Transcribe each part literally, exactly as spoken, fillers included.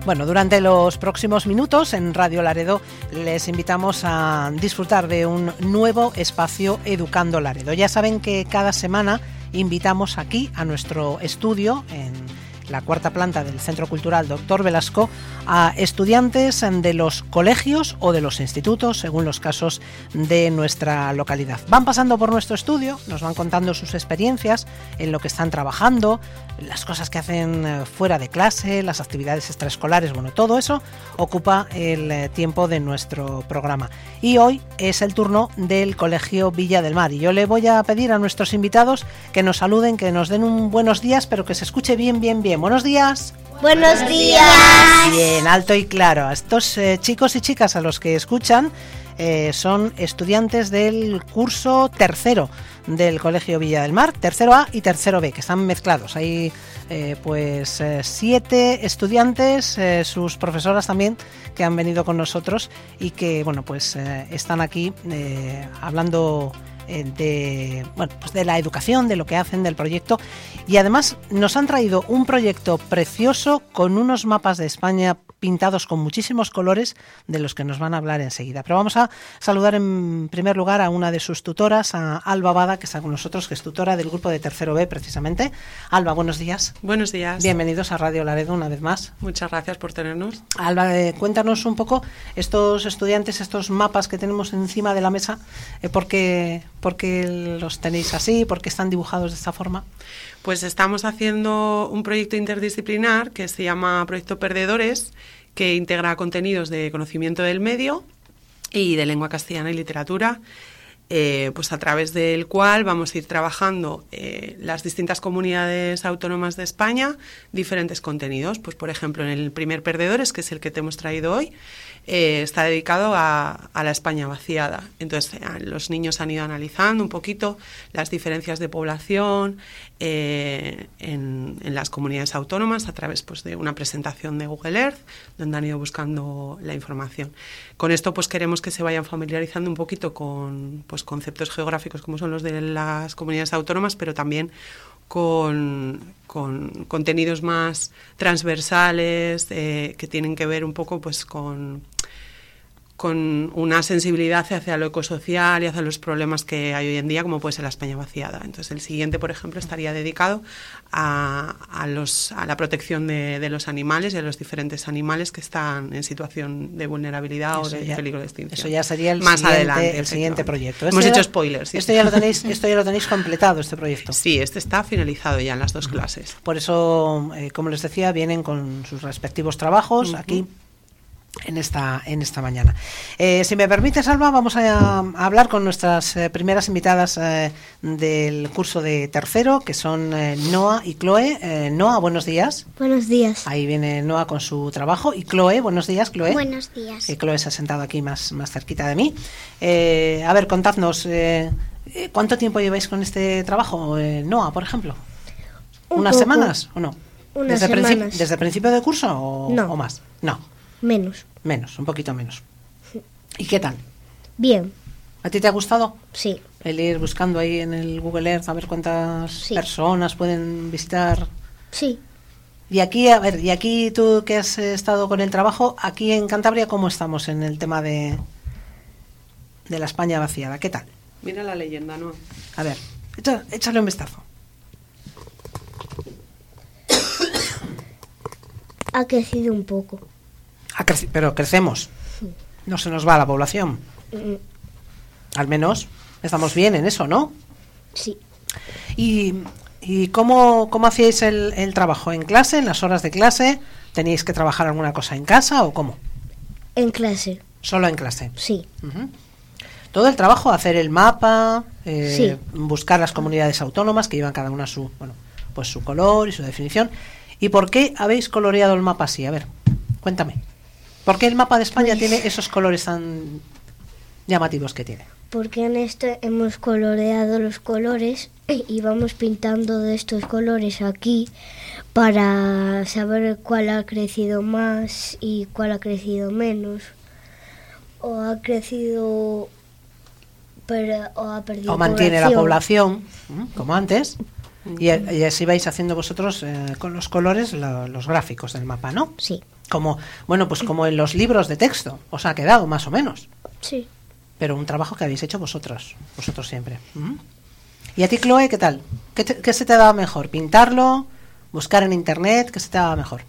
Bueno, durante los próximos minutos en Radio Laredo les invitamos a disfrutar de un nuevo espacio Educando Laredo. Ya saben que cada semana invitamos aquí a nuestro estudio en la cuarta planta del Centro Cultural Doctor Velasco a estudiantes de los colegios o de los institutos, según los casos de nuestra localidad. Van pasando por nuestro estudio, nos van contando sus experiencias en lo que están trabajando, las cosas que hacen fuera de clase, las actividades extraescolares, bueno, todo eso ocupa el tiempo de nuestro programa. Y hoy es el turno del Colegio Villa del Mar y yo le voy a pedir a nuestros invitados que nos saluden, que nos den un buenos días, pero que se escuche bien, bien, bien. Buenos días. Buenos días. Bien, alto y claro. A estos eh, chicos y chicas a los que escuchan eh, son estudiantes del curso tercero del Colegio Villa del Mar, tercero A y tercero B, que están mezclados. Hay eh, pues eh, siete estudiantes, eh, sus profesoras también, que han venido con nosotros y que bueno pues eh, están aquí eh, hablando de bueno pues de la educación, de lo que hacen, del proyecto, y además nos han traído un proyecto precioso con unos mapas de España pintados con muchísimos colores de los que nos van a hablar enseguida. Pero vamos a saludar en primer lugar a una de sus tutoras, a Alba Bada, que está con nosotros, que es tutora del grupo de tercero B precisamente. Alba, buenos días. Buenos días. Bienvenidos a Radio Laredo una vez más. Muchas gracias por tenernos. Alba, eh, cuéntanos un poco estos estudiantes, estos mapas que tenemos encima de la mesa, eh, ¿por qué, por qué los tenéis así? ¿Por qué están dibujados de esta forma? Pues estamos haciendo un proyecto interdisciplinar que se llama Proyecto Perdedores, que integra contenidos de conocimiento del medio y de lengua castellana y literatura, eh, pues a través del cual vamos a ir trabajando eh, las distintas comunidades autónomas de España diferentes contenidos. Pues por ejemplo, en el primer Perdedores, que es el que te hemos traído hoy, eh, está dedicado a, a la España vaciada. Entonces los niños han ido analizando un poquito las diferencias de población eh, en, en las comunidades autónomas a través pues de una presentación de Google Earth, donde han ido buscando la información. Con esto pues queremos que se vayan familiarizando un poquito con pues conceptos geográficos como son los de las comunidades autónomas, pero también con, con contenidos más transversales eh, que tienen que ver un poco pues con, con una sensibilidad hacia lo ecosocial y hacia los problemas que hay hoy en día, como puede ser la España vaciada. Entonces el siguiente, por ejemplo, estaría dedicado a, a, los, a la protección de, de los animales y a los diferentes animales que están en situación de vulnerabilidad eso o de ya, peligro de extinción. Eso ya sería el más siguiente, adelante, el siguiente proyecto. Hemos este hecho ya, spoilers. ¿Sí? Esto ya lo tenéis, esto ya lo tenéis completado, este proyecto. Sí, este está finalizado ya en las dos uh-huh. clases. Por eso, eh, como les decía, vienen con sus respectivos trabajos uh-huh. aquí en esta en esta mañana. Eh, si me permites, Alba, vamos a, a hablar con nuestras eh, primeras invitadas eh, del curso de tercero, que son eh, Noa y Chloe. Eh, Noa, buenos días. Buenos días. Ahí viene Noa con su trabajo. Y Chloe, buenos días, Chloe. Buenos días. Eh, Chloe se ha sentado aquí más, más cerquita de mí. Eh, a ver, contadnos, eh, ¿cuánto tiempo lleváis con este trabajo? Eh, Noa, por ejemplo. Un ¿Unas poco. semanas o no? Unas ¿Desde semanas. Principi- ¿Desde el principio de curso o, no. o más? No. Menos. Menos, un poquito menos. ¿Y qué tal? Bien. ¿A ti te ha gustado? Sí. El ir buscando ahí en el Google Earth a ver cuántas sí. personas pueden visitar. Sí. Y aquí, a ver, y aquí tú que has estado con el trabajo, aquí en Cantabria, ¿cómo estamos en el tema de, de la España vaciada? ¿Qué tal? Mira la leyenda, ¿no? A ver, échale, échale un vistazo. Ha crecido un poco. Ha creci- pero crecemos. No se nos va la población. Mm. Al menos estamos bien en eso, ¿no? Sí. ¿Y, y cómo, cómo hacíais el, el trabajo? ¿En clase? ¿En las horas de clase? ¿Teníais que trabajar alguna cosa en casa o cómo? En clase. Solo en clase. Sí. Uh-huh. Todo el trabajo, hacer el mapa, eh, sí. buscar las comunidades autónomas que llevan cada una su, bueno, pues su color y su definición. ¿Y por qué habéis coloreado el mapa así? A ver, cuéntame. ¿Por qué el mapa de España pues, tiene esos colores tan llamativos que tiene? Porque en esto hemos coloreado los colores y vamos pintando de estos colores aquí para saber cuál ha crecido más y cuál ha crecido menos. O ha crecido pero, o ha perdido o mantiene población. la población, ¿eh? Como antes. Y, y así vais haciendo vosotros eh, con los colores lo, los gráficos del mapa, ¿no? Sí. Como, bueno, pues como en los libros de texto, os ha quedado más o menos. Sí. Pero un trabajo que habéis hecho vosotros, vosotros siempre. ¿Mm? ¿Y a ti, Chloe, qué tal? ¿Qué, te, ¿Qué se te daba mejor? ¿Pintarlo? ¿Buscar en internet? ¿Qué se te daba mejor?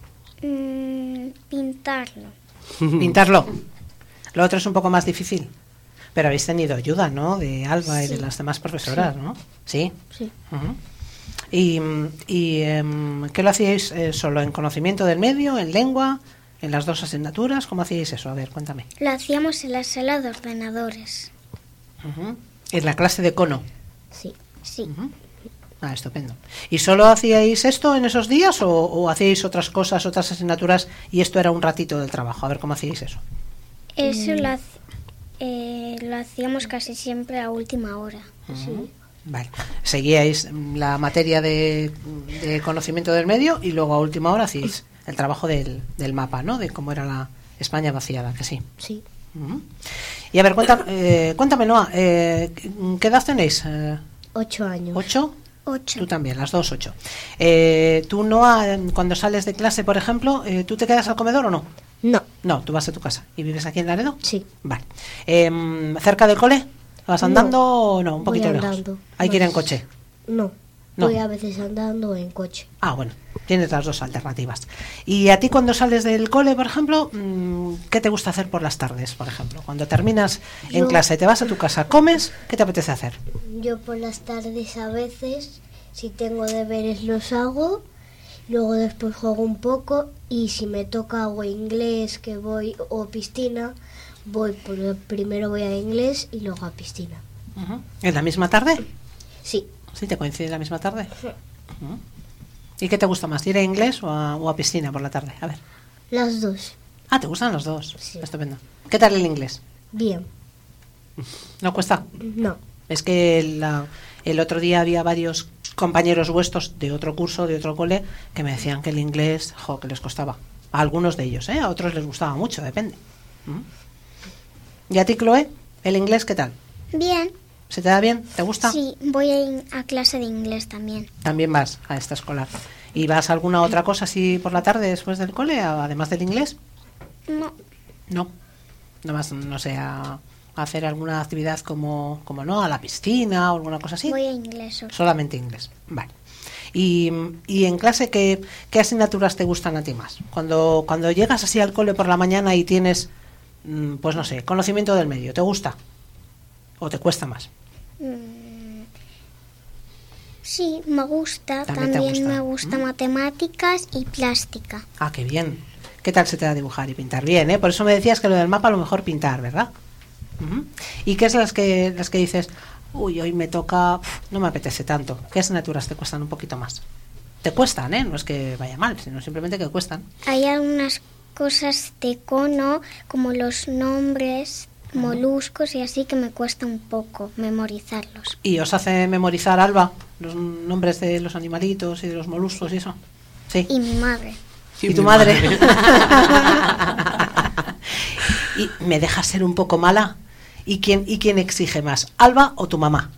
Mm, pintarlo. Pintarlo. Lo otro es un poco más difícil. Pero habéis tenido ayuda, ¿no? De Alba y Sí. de las demás profesoras, Sí. ¿no? Sí. Sí. Ujú. ¿Y, y em, qué lo hacíais eh, solo? ¿En conocimiento del medio? ¿En lengua? ¿En las dos asignaturas? ¿Cómo hacíais eso? A ver, cuéntame. Lo hacíamos en la sala de ordenadores. Ujú. En la clase de cono. Sí. Sí. Ujú. Ah, estupendo. ¿Y solo hacíais esto en esos días o, o hacíais otras cosas, otras asignaturas y esto era un ratito del trabajo? A ver, ¿cómo hacíais eso? Eso lo, hac- eh, lo hacíamos casi siempre a última hora. Ujú. Vale. Seguíais mm, la materia de, de conocimiento del medio y luego a última hora hacíais el trabajo del, del mapa, ¿no? De cómo era la España vaciada, que sí. Sí. Ujú. Y a ver, cuéntame, eh, cuéntame Noa, eh, ¿qué edad tenéis? Eh, Ocho años. ¿Ocho? Ocho. Tú también, las dos ocho. Eh, ¿Tú, Noa, eh, cuando sales de clase, por ejemplo, eh, ¿tú te quedas al comedor o no? No. No, tú vas a tu casa. ¿Y vives aquí en Laredo? Sí. Vale. Em, ¿cerca del cole? ¿Vas No. andando o no? Un Voy poquito lejos. andando. Hay que ir en Más- coche. No. No. Voy a veces andando en coche. Ah, bueno, tienes las dos alternativas. ¿Y a ti cuando sales del cole, por ejemplo, mm, qué te gusta hacer por las tardes, por ejemplo? Cuando terminas en Yo- clase, te vas a tu casa, comes, ¿qué te apetece hacer? Yo por las tardes a veces, si tengo deberes los hago, luego después juego un poco y si me toca o inglés que voy o piscina, voy por, primero voy a inglés y luego a piscina. Ujú. ¿En la misma tarde? Sí. ¿Sí te coincide la misma tarde? Ujú. ¿Y qué te gusta más, ir a inglés o a, o a piscina por la tarde? A ver. Las dos. Ah, ¿te gustan los dos? Sí. Estupendo. ¿Qué tal el inglés? Bien. ¿No cuesta? No. Es que la- el otro día había varios compañeros vuestros de otro curso, de otro cole, que me decían que el inglés, jo, que les costaba. A algunos de ellos, ¿eh? A otros les gustaba mucho, depende. ¿Mm? ¿Y a ti, Chloe? ¿El inglés qué tal? Bien. ¿Se te da bien? ¿Te gusta? Sí, voy a, in- a clase de inglés también. También vas a esta escolar. ¿Y vas a alguna otra cosa así por la tarde después del cole, a- además del inglés? No. No. Nada más, no sé, a, a hacer alguna actividad como, como no, a la piscina o alguna cosa así. Voy a inglés. solo. Solamente inglés. Vale. Y, y en clase, ¿qué, ¿qué asignaturas te gustan a ti más? Cuando, cuando llegas así al cole por la mañana y tienes, mm, pues no sé, conocimiento del medio, ¿te gusta? ¿O te cuesta más? Mm, sí, me gusta. También También, te gusta. me gusta Mm. matemáticas y plástica. Ah, qué bien. ¿Qué tal se te da dibujar y pintar? Bien, ¿eh? Por eso me decías que lo del mapa a lo mejor pintar, ¿verdad? Ujú. ¿Y qué es las que, las que dices, uy, hoy me toca, uf, no me apetece tanto? ¿Qué asignaturas te cuestan un poquito más? Te cuestan, ¿eh? No es que vaya mal, sino simplemente que cuestan. Hay algunas cosas de cono, como los nombres, moluscos y así, que me cuesta un poco memorizarlos. ¿Y os hace memorizar, Alba, los nombres de los animalitos y de los moluscos y eso? Sí. Y mi madre. ¿Y tu madre? ¿Y me dejas ser un poco mala? ¿Y quién, ¿Y quién exige más, Alba o tu mamá?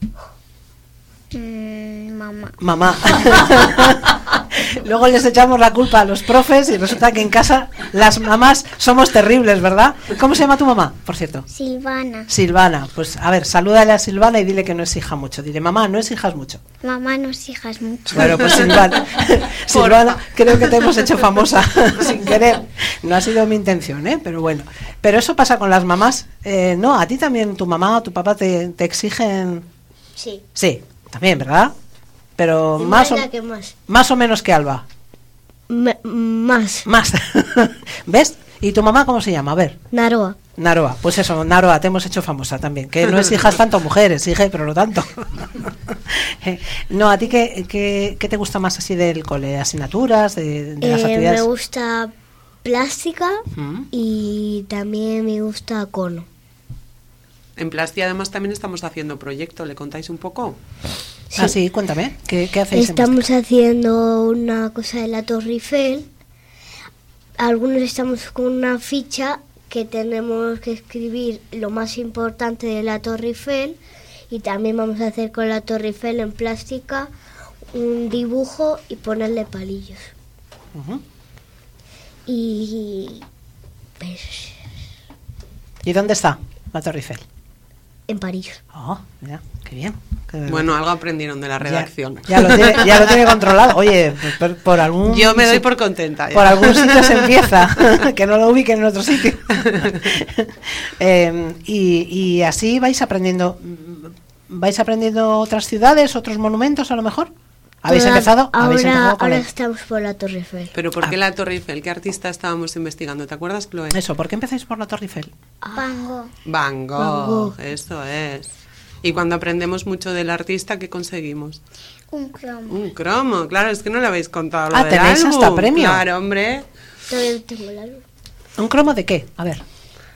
Mm, mamá. Mamá. Luego les echamos la culpa a los profes y resulta que en casa las mamás somos terribles, ¿verdad? ¿Cómo se llama tu mamá, por cierto? Silvana. Silvana. Pues a ver, salúdale a Silvana y dile que no exija mucho. Dile, mamá, no exijas mucho. Mamá nos hijas mucho. Bueno, pues Silvana, Silvana, creo que te hemos hecho famosa sin querer. No ha sido mi intención, ¿eh? Pero bueno. Pero eso pasa con las mamás. Eh, no, a ti también tu mamá o tu papá te, te exigen... Sí. Sí, también, ¿verdad? Pero Y más o, la que más. más o menos que Alba. Me- más. Más. ¿Ves? ¿Y tu mamá cómo se llama? A ver. Naroa. Naroa. Pues eso, Naroa, te hemos hecho famosa también. Que no exijas tanto mujeres, exige, pero no tanto. No, ¿a ti qué, qué, qué te gusta más así del cole? ¿Asignaturas? ¿De, de las Eh, actividades? me gusta plástica Mm. y también me gusta cono. En Plasti además también estamos haciendo proyecto, ¿le contáis un poco? Ah, sí, cuéntame. ¿Qué, qué hacéis? en Estamos haciendo una cosa de la Torre Eiffel. Algunos estamos con una ficha que tenemos que escribir lo más importante de la Torre Eiffel y también vamos a hacer con la Torre Eiffel en plástica un dibujo y ponerle palillos. Ujú. Y... pues, ¿Y dónde está la Torre Eiffel? en París. Oh, mira, qué bien. Qué Bueno, algo aprendieron de la redacción. Ya, ya, lo tiene, ya lo tiene controlado. Oye, por, por algún... Yo me doy por contenta. Ya. Por algún sitio se empieza, que no lo ubiquen en otro sitio. eh, y, y así vais aprendiendo... ¿Vais aprendiendo otras ciudades, otros monumentos a lo mejor? ¿Habéis Toda- empezado? ¿Habéis ahora, empezado con ahora él? estamos por la Torre Eiffel. Pero ¿por qué Ah. la Torre Eiffel? ¿Qué artista estábamos investigando? ¿Te acuerdas, Chloe? Eso, ¿por qué empezáis por la Torre Eiffel? Van Gogh. Van Gogh, Van Gogh. eso es. Y cuando aprendemos mucho del artista, ¿qué conseguimos? Un cromo. Un cromo, claro, es que no le habéis contado lo Ah, del tenéis álbum. hasta premio. Claro, hombre. Todavía tengo el álbum. ¿Un cromo de qué? A ver.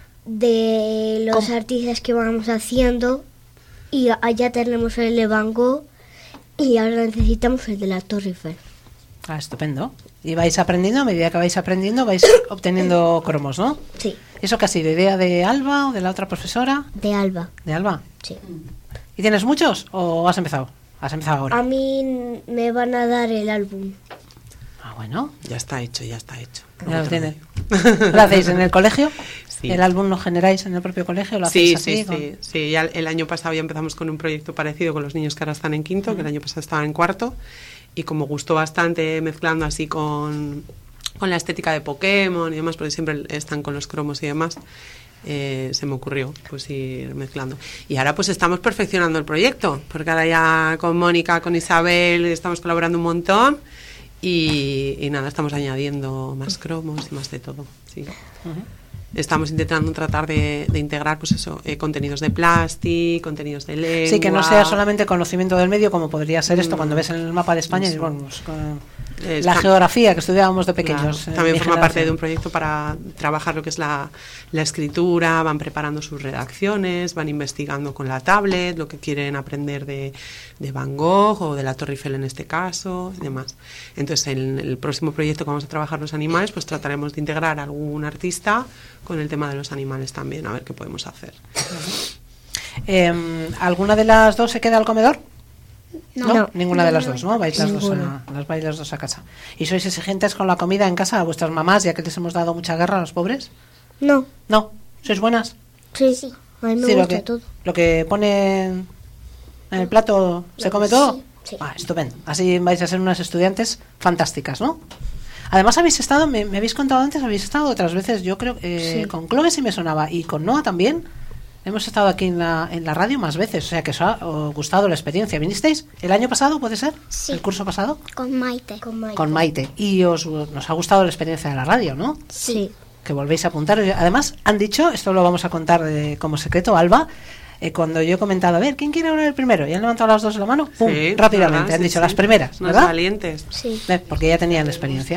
De los ¿Cómo? artistas que vamos haciendo. Y allá tenemos el de Van Gogh. Y ahora necesitamos el de la Torre Eiffel. Ah, estupendo. Y vais aprendiendo, a medida que vais aprendiendo, vais obteniendo cromos, ¿no? Sí, ¿Eso qué ha sido? ¿Idea de Alba o de la otra profesora? de Alba. ¿De Alba? Sí. ¿Y tienes muchos o has empezado? Has empezado ahora. A mí me van a dar el álbum. Ah, bueno. Ya está hecho, ya está hecho. Ya lo Otro tiene. día. ¿Lo hacéis en el colegio? Sí. ¿El álbum lo generáis en el propio colegio? ¿Lo Sí, hacéis así? sí, con- sí, sí. Ya el año pasado ya empezamos con un proyecto parecido con los niños que ahora están en quinto, que el año pasado estaban en cuarto, y como gustó bastante mezclando así con, con la estética de Pokémon y demás, porque siempre están con los cromos y demás, eh, se me ocurrió pues ir mezclando. Y ahora pues estamos perfeccionando el proyecto, porque ahora ya con Mónica, con Isabel, estamos colaborando un montón, y, y nada, estamos añadiendo más cromos y más de todo, sí. Estamos intentando tratar de, de integrar pues eso, eh, contenidos de plástico, contenidos de lengua. Sí, que no sea solamente conocimiento del medio, como podría ser esto Mm. cuando ves en el mapa de España, y Eso. bueno, pues, con Es la tam- geografía que estudiábamos de pequeños. Claro, eh, también mi forma parte generación. de un proyecto para trabajar lo que es la, la escritura, van preparando sus redacciones, van investigando con la tablet lo que quieren aprender de, de Van Gogh o de la Torre Eiffel en este caso y demás. Entonces, en el próximo proyecto que vamos a trabajar los animales, pues trataremos de integrar a algún artista con el tema de los animales también, a ver qué podemos hacer. Eh, ¿Alguna de las dos se queda al comedor? No. No, No. ninguna de las dos, ¿no? Vais las dos, Ninguna. a, las vais las dos a casa. ¿Y sois exigentes con la comida en casa a vuestras mamás, ya que les hemos dado mucha guerra a los pobres? No, ¿No? ¿Sois buenas? sí, Sí. a mí me Sí, lo gusta que, todo. lo que pone en el plato, ¿se come todo? Sí, sí. Ah, estupendo. Así vais a ser unas estudiantes fantásticas, ¿no? Además habéis estado, me, me habéis contado antes, habéis estado otras veces, yo creo, eh, Sí. con Chloe sí me sonaba, y con Noah también. Hemos estado aquí en la, en la radio más veces, o sea que os ha os gustado la experiencia. ¿Vinisteis el año pasado, puede ser? Sí. ¿El curso pasado? Con Maite. Con Maite. Con Maite. Y os nos ha gustado la experiencia de la radio, ¿no? Sí. Que volvéis a apuntar. Además, han dicho, esto lo vamos a contar de- como secreto, Alba, eh, cuando yo he comentado, a ver, ¿quién quiere hablar el primero? Y han levantado las dos de la mano, ¡pum! Sí, rápidamente, ¿verdad? han Sí, dicho sí. las primeras, Unas ¿verdad? valientes. Sí. Eh, Porque ya tenían experiencia.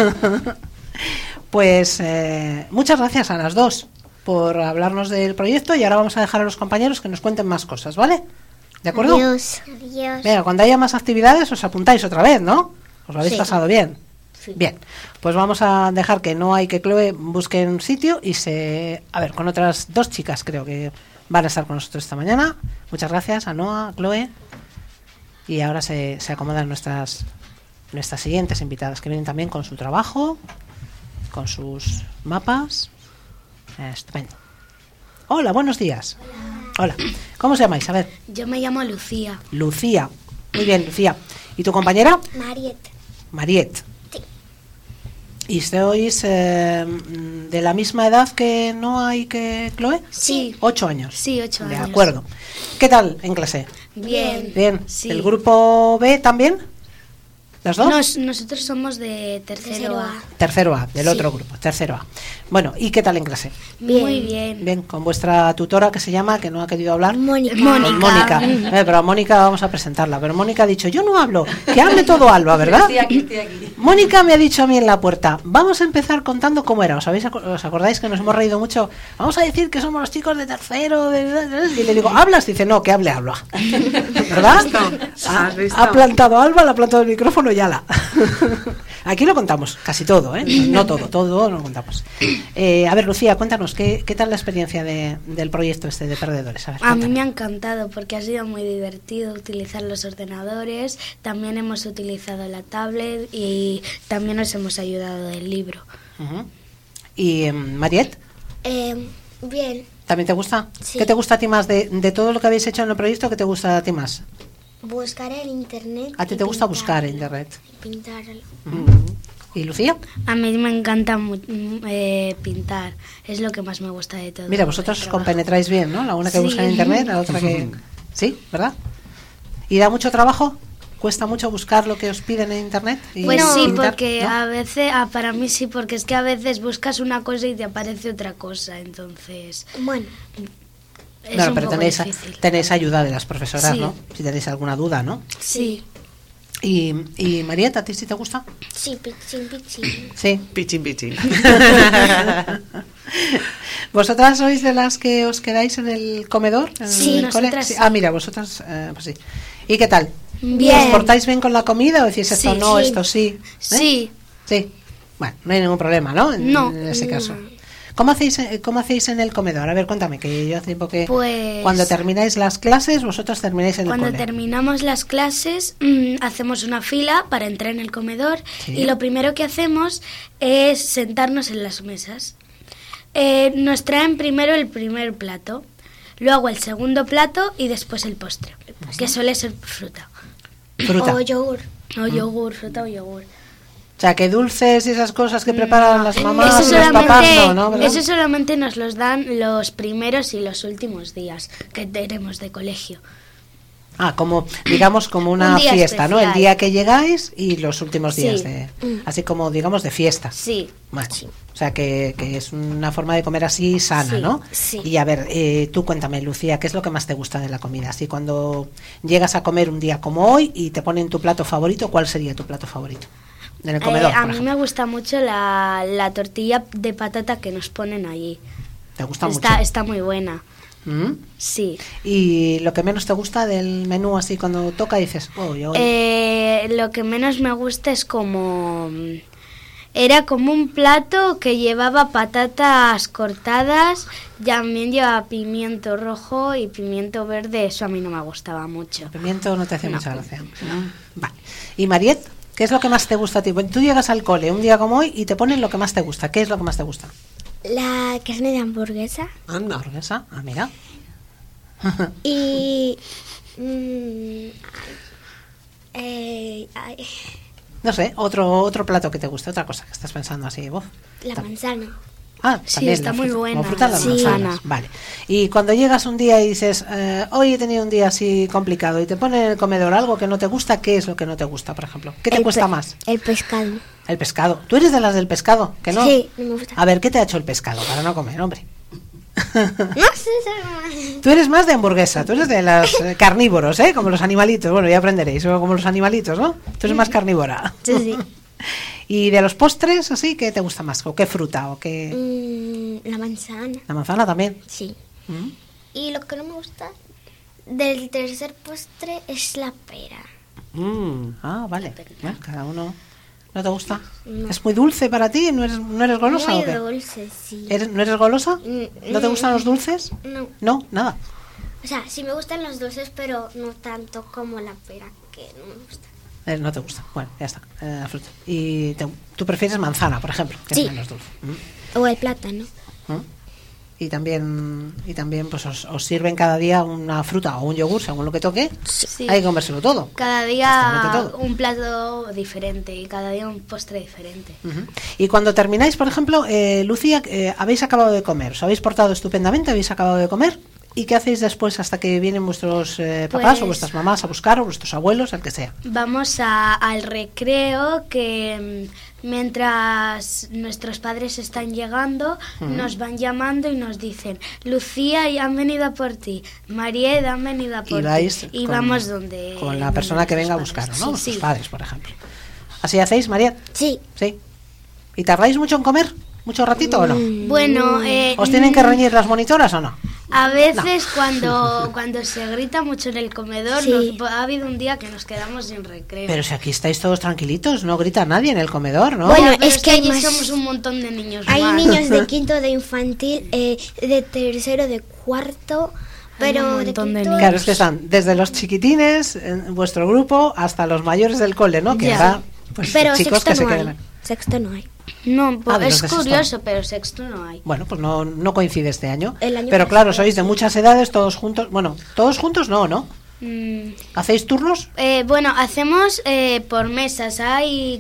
Pues eh, muchas gracias a las dos por hablarnos del proyecto, y ahora vamos a dejar a los compañeros que nos cuenten más cosas, ¿vale? ¿De acuerdo? Adiós. Adiós. Venga, cuando haya más actividades os apuntáis otra vez, ¿no? ¿Os lo habéis Sí. pasado bien? Sí. Bien, pues vamos a dejar que no hay que Chloe busque un sitio y se... A ver, con otras dos chicas creo que van a estar con nosotros esta mañana. Muchas gracias a Noa, a Chloe. Y ahora se, se acomodan nuestras, nuestras siguientes invitadas, que vienen también con su trabajo, con sus mapas. Eh, estupendo. Hola, buenos días. Hola. ¿Cómo os llamáis? A ver, Yo me llamo Lucía. Lucía. Muy bien, Lucía. ¿Y tu compañera? Mariette. Mariette. Sí. ¿Y sois eh, de la misma edad que Noa y que Chloe? Sí. Ocho años. Sí, ocho De años. acuerdo. ¿Qué tal en clase? Bien. Bien. Sí. ¿El grupo B también? ¿Las dos? Nos- nosotros somos de tercero Tercero A. A. Tercero A, del Sí. otro grupo, tercero A. Bueno, ¿y qué tal en clase? Bien. Muy bien. Bien, con vuestra tutora que se llama, que no ha querido hablar. Mónica. Mónica. Con Mónica. Eh, pero a Mónica vamos a presentarla. Pero Mónica ha dicho, yo no hablo, que hable todo Alba, ¿verdad? Estoy aquí, estoy aquí. Mónica me ha dicho a mí en la puerta, vamos a empezar contando cómo era. ¿Os, habéis, aco- os acordáis que nos hemos reído mucho? Vamos a decir que somos los chicos de tercero. de- de- de- y le digo, ¿hablas? Dice, no, que hable Alba. ¿Verdad? visto? Ha, ¿Has visto? ha plantado Alba, le ha plantado el micrófono y ala. Aquí lo contamos, casi todo, ¿eh? No todo, todo lo contamos. Eh, a ver, Lucía, cuéntanos, ¿qué, qué tal la experiencia de- del proyecto este de Perdedores? A ver, A mí cuéntame. me ha encantado porque ha sido muy divertido utilizar los ordenadores. También hemos utilizado la tablet y también nos hemos ayudado del libro. Uh-huh. ¿Y eh, Mariet? Eh, bien. ¿También te gusta? Sí. ¿Qué te gusta a ti más de, de todo lo que habéis hecho en el proyecto? ¿Qué te gusta a ti más? Buscar en internet. ¿A ti y te gusta pintar. buscar en internet? Pintar. Uh-huh. ¿Y Lucía? A mí me encanta mu- eh, pintar, es lo que más me gusta de todo. Mira, vosotros el trabajo. compenetráis bien, ¿no? La una que Sí. busca en internet, la otra que... Sí, ¿verdad? ¿Y da mucho trabajo? ¿Cuesta mucho buscar lo que os piden en internet? y Pues sí, pintar? porque ¿No? a veces, ah, para mí sí, porque es que a veces buscas una cosa y te aparece otra cosa, entonces Bueno, es Claro, un pero poco tenéis, difícil. tenéis ayuda de las profesoras, Sí. ¿no? Si tenéis alguna duda, ¿no? Sí. Y, y Marieta, ¿a ti sí te gusta? sí, pichín, pichín. Sí. Pichín, pichín. ¿Vosotras sois de las que os quedáis en el comedor? ¿En Sí, el cole? nosotras Sí. sí. Ah, mira, vosotras, eh, pues sí. ¿Y qué tal? Bien. ¿Os portáis bien con la comida o decís esto Sí, no, sí. esto sí? ¿Eh? Sí. Sí. Bueno, no hay ningún problema, ¿no? En, No. en ese caso. ¿Cómo hacéis, eh, ¿Cómo hacéis en el comedor? A ver, cuéntame, que yo hace tiempo que... Pues- Cuando termináis las clases, vosotros termináis en Cuando el cole. terminamos las clases, mm, hacemos una fila para entrar en el comedor Sí. y lo primero que hacemos es sentarnos en las mesas. Eh, nos traen primero el primer plato, luego el segundo plato y después el postre, que suele ser fruta. Fruta. O yogur. O yogur, fruta o yogur. O sea, que dulces y esas cosas que preparan las mamás Eso y los solamente, papás, no, ¿no? ¿Verdad? eso solamente nos los dan los primeros y los últimos días que tenemos de colegio. Ah, como, digamos, como una Un día fiesta, ¿no? El especial. día que llegáis y los últimos Sí. días, de, así como, digamos, de fiesta. Sí. Bueno, o sea, que, que es una forma de comer así sana, Sí, ¿no? sí. Y a ver, eh, tú cuéntame, Lucía, ¿qué es lo que más te gusta de la comida? Así cuando llegas a comer un día como hoy y te ponen tu plato favorito, ¿cuál sería tu plato favorito? En el comedor, Eh, a por mí ejemplo. me gusta mucho la, la tortilla de patata que nos ponen allí. ¿Te gusta Está, mucho? está muy buena. ¿Mm? Sí. ¿Y lo que menos te gusta del menú así cuando toca dices, oh, yo hoy- Eh, lo que menos me gusta es como... Era como un plato que llevaba patatas cortadas, también llevaba pimiento rojo y pimiento verde, eso a mí no me gustaba mucho. el pimiento no te hace No. mucha gracia. Vale. ¿Y Mariet? ¿Qué es lo que más te gusta a ti? Bueno, tú llegas al cole un día como hoy y te ponen lo que más te gusta. ¿Qué es lo que más te gusta? La carne de hamburguesa. Anda. Hamburguesa. Ah, mira. Y... mm, eh, ay, No sé, otro otro plato que te guste, otra cosa que estás pensando así, vos. la Ta- manzana. Ah, Sí, también está la muy fruta, buena, como fruta las sí. manzanas, vale. Y cuando llegas un día y dices, eh, hoy he tenido un día así complicado y te ponen en el comedor algo que no te gusta, ¿qué es lo que no te gusta, por ejemplo? ¿Qué te El cuesta pe- más? El pescado. El pescado. ¿Tú eres de las del pescado? ¿Que no? Sí, no me gusta. A ver, ¿qué te ha hecho el pescado para no comer, hombre? No sé, eso- Tú eres más de hamburguesa, tú eres de las eh, carnívoros, ¿eh? Como los animalitos. Bueno, ya aprenderéis, o como los animalitos, ¿no? Tú eres más carnívora. Sí, sí. ¿Y de los postres, así, qué te gusta más? ¿O qué fruta? ¿O qué...? Mm, la manzana. ¿La manzana también? Sí. ¿Mm? Y lo que no me gusta del tercer postre es la pera. Mm. Ah, vale. Bueno, cada uno... ¿No te gusta? No. ¿Es muy dulce para ti? ¿No eres, no eres golosa Muy o qué? dulce, sí. ¿Eres- ¿No eres golosa? Mm, ¿No te mm. gustan los dulces? No. No, nada. O sea, sí me gustan los dulces, pero no tanto como la pera, que no me gusta. Eh, no te gusta. Bueno, ya está. Eh, la fruta. ¿Y te- tú prefieres manzana, por ejemplo? Que Sí. es menos dulce. ¿Mm? O el plátano. ¿Mm? Y también, y también pues os, os sirven cada día una fruta o un yogur, según lo que toque. Sí. Hay que comérselo todo. Cada Prácticamente día todo. un plato diferente y cada día un postre diferente. Ujú. Y cuando termináis, por ejemplo, eh, Lucía, eh, habéis acabado de comer, os habéis portado estupendamente, habéis acabado de comer. ¿Y qué hacéis después hasta que vienen vuestros eh, papás Pues- o vuestras mamás a buscar, o vuestros abuelos, el que sea? Vamos a- al recreo que mm, mientras nuestros padres están llegando nos van llamando y nos dicen, Lucía, ya han venido a por ti, Marieda, han venido a por Y vais ti. Y con, vamos donde... con la donde persona que venga a nuestros buscar, padres. ¿no? Sí, Vuestros sí. padres, por ejemplo. ¿Así hacéis, María? Sí. Sí. ¿Y tardáis mucho en comer? ¿Mucho ratito o no? Bueno, eh, ¿Os tienen que reñir las monitoras o no? a veces cuando, cuando se grita mucho en el comedor, Sí. nos- ha habido un día que nos quedamos sin recreo. Pero si aquí estáis todos tranquilitos, no grita nadie en el comedor, ¿no? Bueno, Ya, pero es que hay allí más- somos un montón de niños Hay más. niños de quinto de infantil, eh, de tercero, de cuarto, pero un de montón de quinto... niños. Claro, es que están desde los chiquitines en vuestro grupo hasta los mayores del cole, ¿no? Que Ya. habrá pues, Pero chicos sexto que se no queden. hay. Sexto no hay. No, pues Ah, de es los de sexto. curioso, pero sexto no hay. Bueno, pues no, no coincide este año. El año Pero pasado, claro, sois de sí. muchas edades, todos juntos. Bueno, todos juntos no, ¿no? Mm, ¿Hacéis turnos? eh, bueno, hacemos eh, por mesas. Hay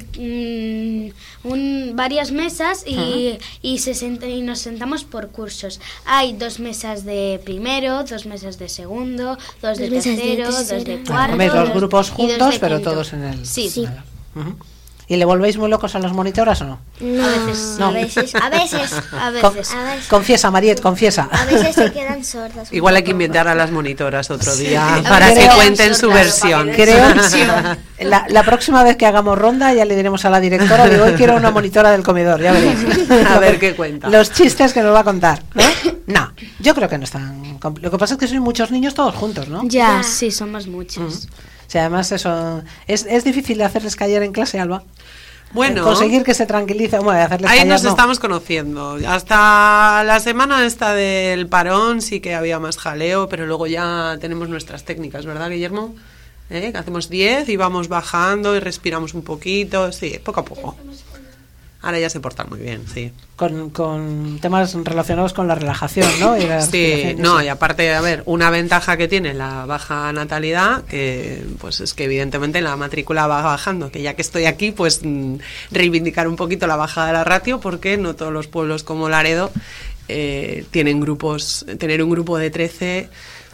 mm, un, varias mesas y, y, se sent- y nos sentamos por cursos. Hay dos mesas de primero, dos mesas de segundo, dos de Dos mesas de tercero, dos tercero. de Bueno, cuarto. Coméis los dos- grupos y dos juntos, de pero quinto. todos en el... Sí. Sí. Ujú. ¿Y le volvéis muy locos a las monitoras o no? No, A veces. No. a veces, a veces, A Con- veces. a veces, Confiesa, Mariet, confiesa. a veces se quedan sordas. Igual hay que invitar a las monitoras otro día Sí. para Creo- que cuenten su Claro, versión. para que Creo la, la próxima vez que hagamos ronda ya le diremos a la directora, digo, hoy quiero una monitora del comedor, ya veréis. A ver qué cuenta. Los chistes que nos va a contar, ¿no? No, yo creo que no es tan compl- Lo que pasa es que sois muchos niños todos juntos, ¿no? Ya, Ya. sí, somos muchos. O sea, además eso... ¿Es, es difícil de hacerles callar en clase, Alba? Bueno, Eh, conseguir que se tranquilice, bueno, de hacerles ahí callar, nos no. estamos conociendo. Hasta la semana esta del parón sí que había más jaleo, pero luego ya tenemos nuestras técnicas, ¿verdad, Guillermo? ¿Eh? Que hacemos diez y vamos bajando y respiramos un poquito, sí, poco a poco. Ahora ya se portan muy bien, sí. Con, con temas relacionados con la relajación, ¿no? Y la Sí, respiración, no, sí. y aparte, a ver, una ventaja que tiene la baja natalidad, que pues es que evidentemente la matrícula va bajando, que ya que estoy aquí, pues mm, reivindicar un poquito la bajada de la ratio, porque no todos los pueblos como Laredo eh, tienen grupos, tener un grupo de trece,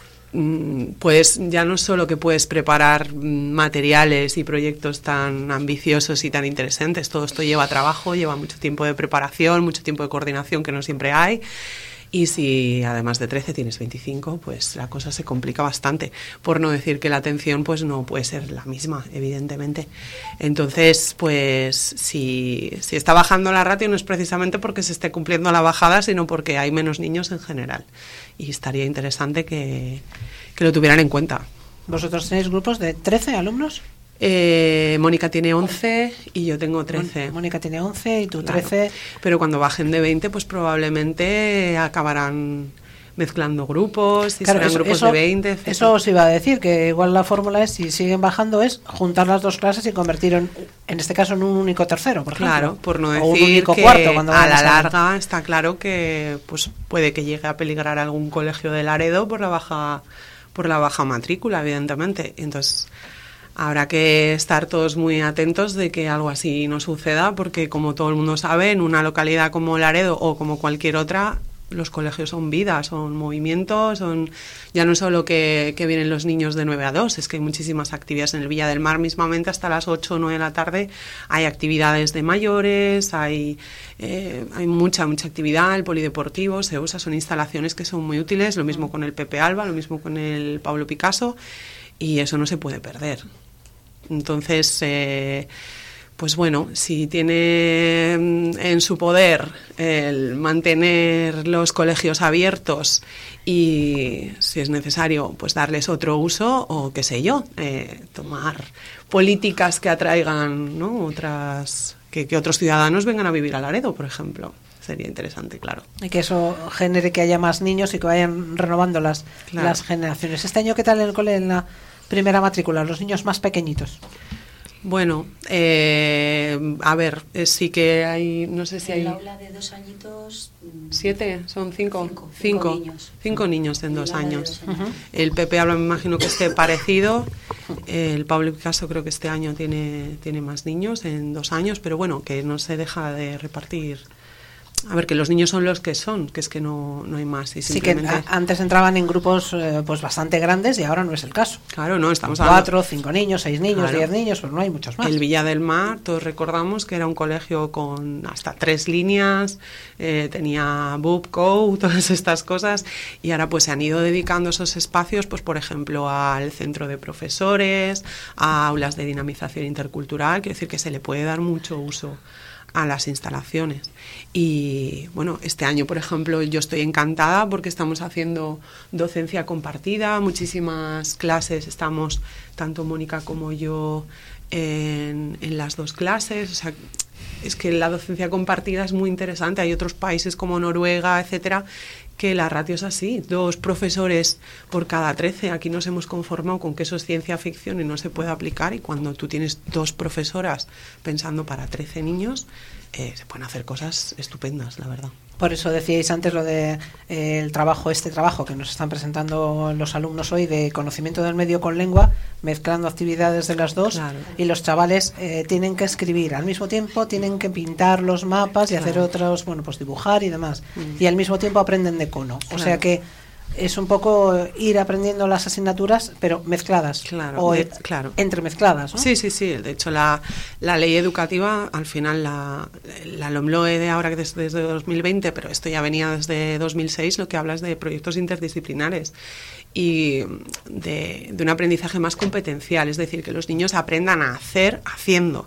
mm, pues ya no solo que puedes preparar mm, materiales y proyectos tan ambiciosos y tan interesantes, todo esto lleva trabajo, lleva mucho tiempo de preparación, mucho tiempo de coordinación que no siempre hay. Y si además de trece tienes veinticinco, pues la cosa se complica bastante. Por no decir que la atención pues no puede ser la misma, evidentemente. Entonces, pues si, si está bajando la ratio no es precisamente porque se esté cumpliendo la bajada, sino porque hay menos niños en general. Y estaría interesante que, que lo tuvieran en cuenta. ¿Vosotros tenéis grupos de trece alumnos? Eh, Mónica tiene once y yo tengo trece. Mon- Mónica tiene once y tú Claro. trece. Pero cuando bajen de veinte, pues probablemente acabarán mezclando grupos, y Claro, serán eso, grupos eso- de veinte, etcétera. eso os iba a decir, que igual la fórmula es, si siguen bajando, es juntar las dos clases y convertir en, en este caso en un único tercero, por ejemplo. Claro, por no O un decir único que cuarto cuando a vayan la salir. larga está claro que pues puede que llegue a peligrar algún colegio de Laredo por la baja por la baja matrícula, evidentemente. Entonces habrá que estar todos muy atentos de que algo así no suceda, porque como todo el mundo sabe, en una localidad como Laredo o como cualquier otra, los colegios son vida, son movimientos, son ya no solo que, que vienen los niños de nueve a dos, es que hay muchísimas actividades en el Villa del Mar mismamente hasta las ocho o nueve de la tarde, hay actividades de mayores, hay, eh, hay mucha, mucha actividad, el polideportivo se usa, son instalaciones que son muy útiles, lo mismo con el Pepe Alba, lo mismo con el Pablo Picasso, y eso no se puede perder. Entonces, eh, pues bueno, si tiene en su poder el mantener los colegios abiertos y, si es necesario, pues darles otro uso o qué sé yo, eh, tomar políticas que atraigan, ¿no? otras que, que otros ciudadanos vengan a vivir a Laredo, por ejemplo. Sería interesante, claro. Y que eso genere que haya más niños y que vayan renovando las, Claro. las generaciones. Este año, ¿qué tal en el cole en la primera matrícula? Los niños más pequeñitos. Bueno, eh, a ver, eh, sí que hay, no sé si En hay... el aula de dos añitos... mm, ¿Siete? ¿Son cinco? Cinco, cinco Cinco. niños. Cinco niños en En dos el aula de años. dos años. El Pepe Habla, me imagino que esté parecido. El Pablo Picasso creo que este año tiene, tiene más niños en dos años, pero bueno, que no se deja de repartir. A ver, que los niños son los que son, que es que no, no hay más. Y Sí que simplemente, a- antes entraban en grupos eh, pues bastante grandes y ahora no es el caso. claro, no, estamos hablando... Cuatro, cinco niños, seis niños, Claro. diez niños, pues no hay muchos más. El Villa del Mar, todos recordamos que era un colegio con hasta tres líneas, eh, tenía Boop, Co, todas estas cosas, y ahora pues se han ido dedicando esos espacios, pues por ejemplo al centro de profesores, a aulas de dinamización intercultural, quiero decir que se le puede dar mucho uso a las instalaciones. Y bueno, este año, por ejemplo, yo estoy encantada porque estamos haciendo docencia compartida, muchísimas clases, estamos tanto Mónica como yo en, en las dos clases, o sea, es que la docencia compartida es muy interesante. Hay otros países como Noruega, etcétera, que la ratio es así, dos profesores por cada trece. Aquí nos hemos conformado con que eso es ciencia ficción y no se puede aplicar, y cuando tú tienes dos profesoras pensando para trece niños, eh, se pueden hacer cosas estupendas, la verdad. Por eso decíais antes lo de eh, el trabajo, este trabajo que nos están presentando los alumnos hoy de conocimiento del medio con lengua, mezclando actividades de las dos, claro. Y los chavales eh, tienen que escribir, al mismo tiempo tienen que pintar los mapas y claro. hacer otros, bueno, pues dibujar y demás, mm. y al mismo tiempo aprenden de cono, claro. O sea que es un poco ir aprendiendo las asignaturas, pero mezcladas, claro, o de, claro. entremezcladas, ¿no? Sí, sí, sí. De hecho, la, la ley educativa, al final, la, la LOMLOE de ahora, que desde, desde dos mil veinte, pero esto ya venía desde dos mil seis, lo que habla es de proyectos interdisciplinares y de, de un aprendizaje más competencial, es decir, que los niños aprendan a hacer haciendo.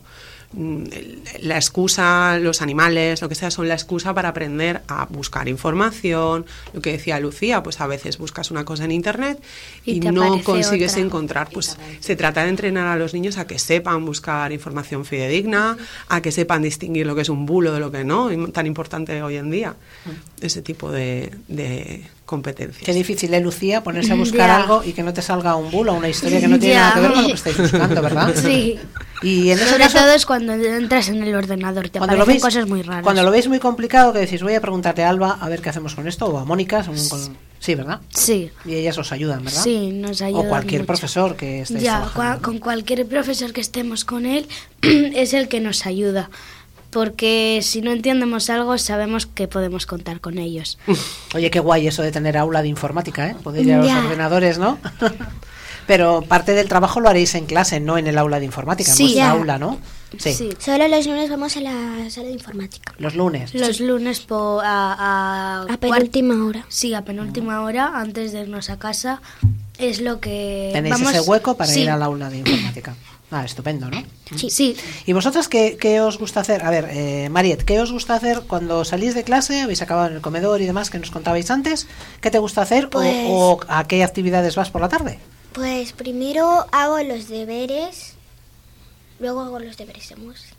La excusa, los animales, lo que sea, son la excusa para aprender a buscar información. Lo que decía Lucía, pues a veces buscas una cosa en internet y, y no consigues otra. encontrar. Pues se trata de entrenar a los niños a que sepan buscar información fidedigna, a que sepan distinguir lo que es un bulo de lo que no, tan importante hoy en día. Ese tipo de, de competencias. Qué difícil, ¿eh, Lucía? Ponerse a buscar ya. algo y que no te salga un bulo, una historia que no tiene ya. nada que ver con lo que estáis buscando, ¿verdad? Sí. Y en ese Sobre caso, todo es cuando entras en el ordenador, te cuando lo aparecen veis, cosas muy raras. Cuando lo veis muy complicado, que decís, voy a preguntarle a Alba a ver qué hacemos con esto, o a Mónica, según con... sí, ¿verdad? Sí. Y ellas os ayudan, ¿verdad? Sí, nos ayudan O cualquier mucho. profesor que estéis Ya, trabajando, cua- con cualquier profesor que estemos con él, es el que nos ayuda. Porque si no entendemos algo, sabemos que podemos contar con ellos. Oye, qué guay eso de tener aula de informática, ¿eh? Poder ir a los Ya. ordenadores, ¿no? Pero parte del trabajo lo haréis en clase, no en el aula de informática, Sí. en vuestra Ya. aula, ¿no? Sí. Sí. Solo los lunes vamos a la sala de informática. Los lunes. Los lunes po- a, a, A cuart- penúltima hora. Sí, a penúltima hora, antes de irnos a casa, es lo que... Tenéis vamos- ese hueco para sí. ir al aula de informática. Ah, estupendo, ¿no? Sí. sí. ¿Y vosotras qué, qué os gusta hacer? A ver, eh, Mariet, ¿qué os gusta hacer cuando salís de clase? ¿Habéis acabado en el comedor y demás que nos contabais antes? ¿Qué te gusta hacer? Pues- o, ¿O a qué actividades vas por la tarde? Pues primero hago los deberes, luego hago los deberes de música.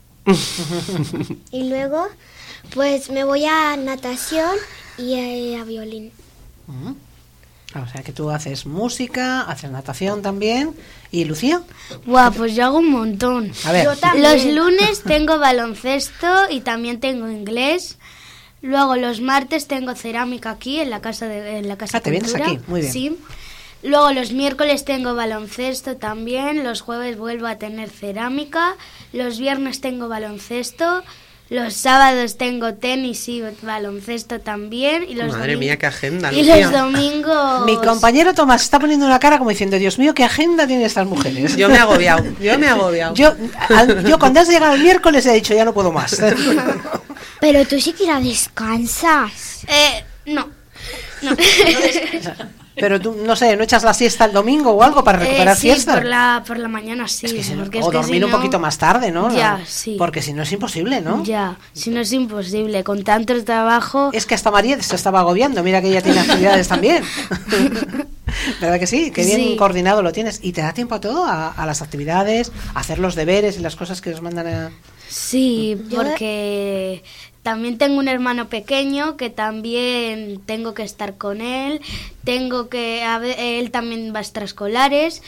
Y luego pues me voy a natación y a, a violín. Mm. O sea, que tú haces música, haces natación también. ¿Y Lucía? Guau, pues yo hago un montón. A ver. Yo también. Los lunes tengo baloncesto y también tengo inglés. Luego los martes tengo cerámica aquí en la casa de en la casa Ah, ¿te vienes Cultura. aquí? Muy bien. Sí. Luego los miércoles tengo baloncesto también, los jueves vuelvo a tener cerámica, los viernes tengo baloncesto, los sábados tengo tenis y baloncesto también y los Madre doming- mía, qué agenda, y Lucía. los domingos Mi compañero Tomás está poniendo una cara como diciendo, Dios mío, qué agenda tienen estas mujeres. Yo me he agobiado, yo me he agobiado. Yo, al- yo cuando has llegado el miércoles he dicho, ya no puedo más. Pero tú sí que la descansas. eh, no. No. Pero tú, no sé, ¿no echas la siesta el domingo o algo para recuperar Eh, sí, siesta? por la por la mañana sí, Es que si no- porque es o que dormir si un no- poquito más tarde, ¿no? Ya, No, sí. Porque si no es imposible, ¿no? Ya, si no es imposible, con tanto trabajo. Es que hasta María se estaba agobiando, mira que ella tiene actividades también. ¿Verdad que sí? Qué bien Sí. coordinado lo tienes. ¿Y te da tiempo a todo? A, a las actividades, a hacer los deberes y las cosas que os mandan a... Sí, Yo- porque también tengo un hermano pequeño que también tengo que estar con él, tengo que a ve- él también va a extraescolares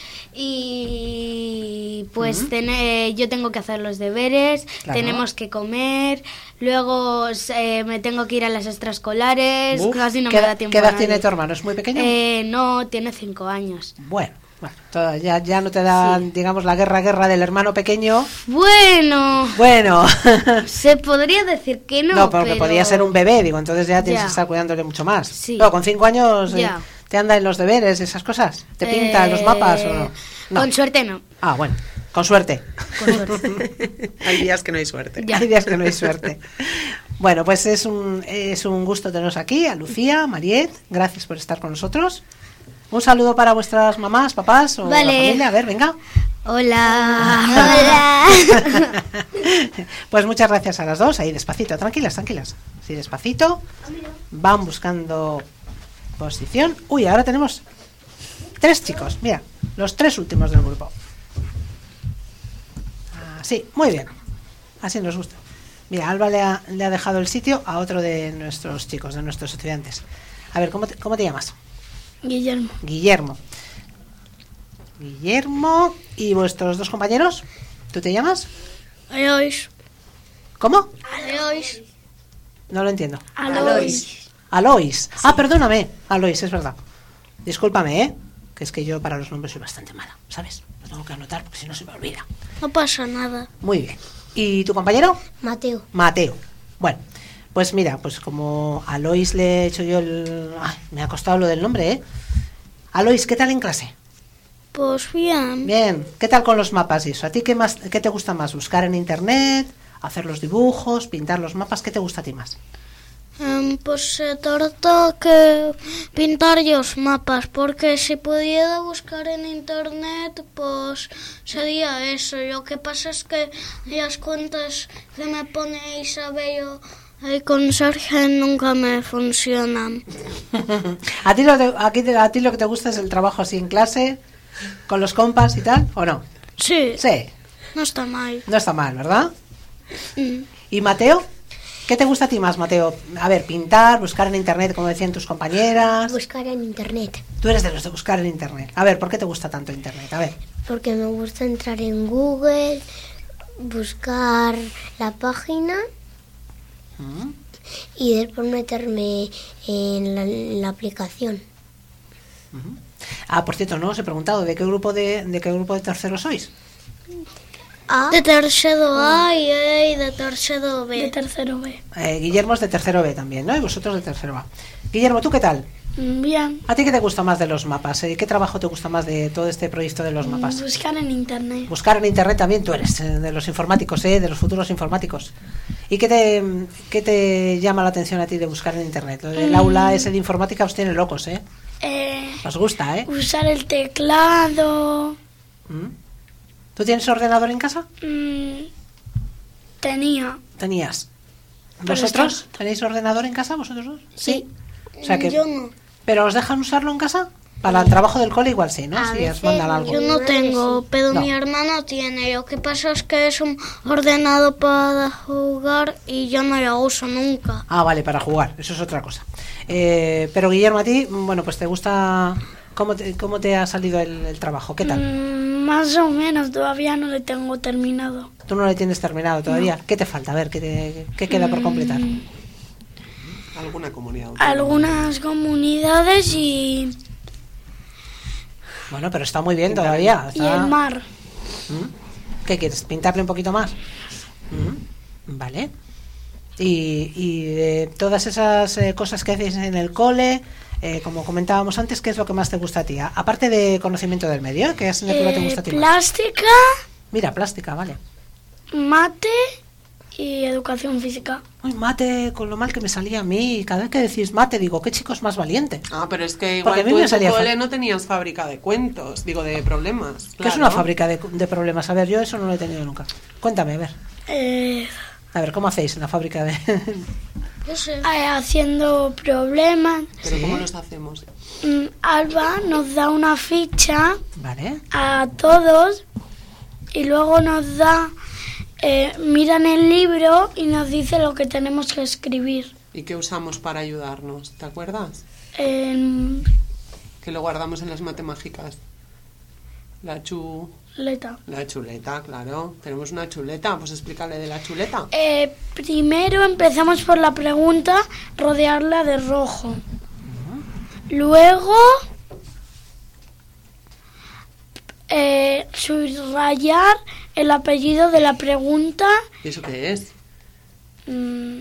y pues tene- yo tengo que hacer los deberes, Claro. tenemos que comer, luego eh, me tengo que ir a las extraescolares, Uf, casi no ¿qué, me da edad- tiempo. ¿Qué a edad nadie. tiene tu hermano? ¿Es muy pequeño? Eh, no, tiene cinco años. Bueno, bueno, todo- ya, ya no te da, Sí. digamos, la guerra, guerra del hermano pequeño. Bueno, Bueno, se podría decir que no, no, porque pero... podía ser un bebé, digo, entonces ya tienes Ya. que estar cuidándole mucho más. Sí. No, con cinco años eh, Ya. te anda en los deberes, esas cosas. ¿Te pinta en los mapas o no? No. Con suerte no. Ah, bueno, con suerte. Con suerte. Hay días que no hay suerte. Ya. Hay días que no hay suerte. Bueno, pues es un, es un gusto teneros aquí, a Lucía, a Mariet, gracias por estar con nosotros. Un saludo para vuestras mamás, papás o Vale. la familia, a ver, venga. Hola. Hola. Pues muchas gracias a las dos, ahí despacito, tranquilas, tranquilas. Sí, despacito. Van buscando posición. Uy, ahora tenemos tres chicos, mira, los tres últimos del grupo. Sí, muy bien. Así nos gusta. Mira, Alba le ha, le ha dejado el sitio a otro de nuestros chicos, de nuestros estudiantes. A ver, ¿cómo te, cómo te llamas? Guillermo. Guillermo. Guillermo. ¿Y vuestros dos compañeros? ¿Tú te llamas? Alois. ¿Cómo? Alois. No lo entiendo. Alois. Alois. Ah, perdóname. Alois, es verdad. Discúlpame, ¿eh? Que es que yo para los nombres soy bastante mala, ¿sabes? Lo tengo que anotar porque si no se me olvida. No pasa nada. Muy bien. ¿Y tu compañero? Mateo. Mateo. Bueno, pues mira, pues como a Alois le he hecho yo el... Ay, me ha costado lo del nombre, ¿eh? Alois, ¿qué tal en clase? Pues bien. Bien. ¿Qué tal con los mapas y eso? ¿A ti qué, más, qué te gusta más? ¿Buscar en internet? ¿Hacer los dibujos? ¿Pintar los mapas? ¿Qué te gusta a ti más? Um, pues se trata que pintar los mapas, porque si pudiera buscar en internet, pues sería eso. Lo que pasa es que las cuentas que me pone Isabel el conserje nunca me funcionan. ¿A ti, lo de- a, ti, a ti lo que te gusta es el trabajo así en clase, con los compas y tal, o no? Sí, Sí, no está mal. no está mal, ¿verdad? Mm. ¿Y Mateo? ¿Qué te gusta a ti más, Mateo? A ver, pintar, buscar en internet, como decían tus compañeras. Buscar en internet. Tú eres de los de buscar en internet. A ver, ¿por qué te gusta tanto internet? A ver. Porque me gusta entrar en Google, buscar la página ¿Mm? y después meterme en la, en la aplicación. Ah, por cierto, no os he preguntado, ¿de qué grupo de, de qué grupo de terceros sois? A. De tercero A y E de tercero B. De tercero B. Eh, Guillermo es de tercero B también, ¿no? Y vosotros de tercero A. Guillermo, ¿tú qué tal? Bien. ¿A ti qué te gusta más de los mapas? Eh, ¿Qué trabajo te gusta más de todo este proyecto de los mapas? Buscar en internet. Buscar en internet también, tú eres eh, de los informáticos, ¿eh? De los futuros informáticos. ¿Y qué te, qué te llama la atención a ti de buscar en internet? Lo del aula ese de informática os tiene locos, ¿eh? Eh, Os gusta, ¿eh? usar el teclado. ¿Mm? ¿Tú tienes ordenador en casa? Mm, tenía. Tenías. Pero ¿Vosotros tenéis ordenador en casa, vosotros dos? Sí. O sea que, Yo no. ¿pero os dejan usarlo en casa? Para el trabajo del cole igual sí, ¿no? A Si os veces mandan algo. Yo no tengo, pero No. mi hermano tiene. Lo que pasa es que es un ordenador para jugar y yo no lo uso nunca. Ah, vale, para jugar, eso es otra cosa. Eh, pero Guillermo, a ti, bueno, pues te gusta... ¿Cómo te, cómo te ha salido el, el trabajo? ¿Qué tal? Mm, más o menos, todavía no lo tengo terminado. Tú no lo tienes terminado todavía. ¿Qué te falta? A ver, ¿qué, te- qué queda por completar? Alguna comunidad autónoma. Algunas comunidades y, Bueno, pero está muy bien todavía. y está- el mar. ¿Mm? ¿Qué quieres? ¿Pintarle un poquito más? ¿Mm? Vale. Y, y de todas esas eh, cosas que hacéis en el cole, eh, como comentábamos antes, ¿qué es lo que más te gusta a ti? A- aparte de conocimiento del medio, ¿qué asignatura te Eh, gusta a ti más? plástica, Mira, plástica, vale. mate y educación física. Uy, mate, con lo mal que me salía a mí. Cada vez que decís mate, digo, ¿qué chico es más valiente? Ah, pero es que Porque a igual mí tú me en tu salía cole fa- no tenías fábrica de cuentos, digo, de problemas. Que es claro. una fábrica de, de problemas. A ver, yo eso no lo he tenido nunca. Cuéntame, a ver. Eh, A ver, ¿cómo hacéis en la fábrica de...? no sé. Eh, haciendo problemas. Pero Sí. ¿cómo los hacemos? Mm, Alba nos da una ficha Vale. a todos y luego nos da, eh, miran el libro y nos dice lo que tenemos que escribir. ¿Y qué usamos para ayudarnos? ¿Te acuerdas? En Que lo guardamos en las matemáticas. La chu... letra. La chuleta, claro. Tenemos una chuleta, pues explícale de la chuleta. Eh, primero empezamos por la pregunta, rodearla de rojo. Luego, eh, subrayar el apellido de la pregunta. ¿Y eso qué es? mm,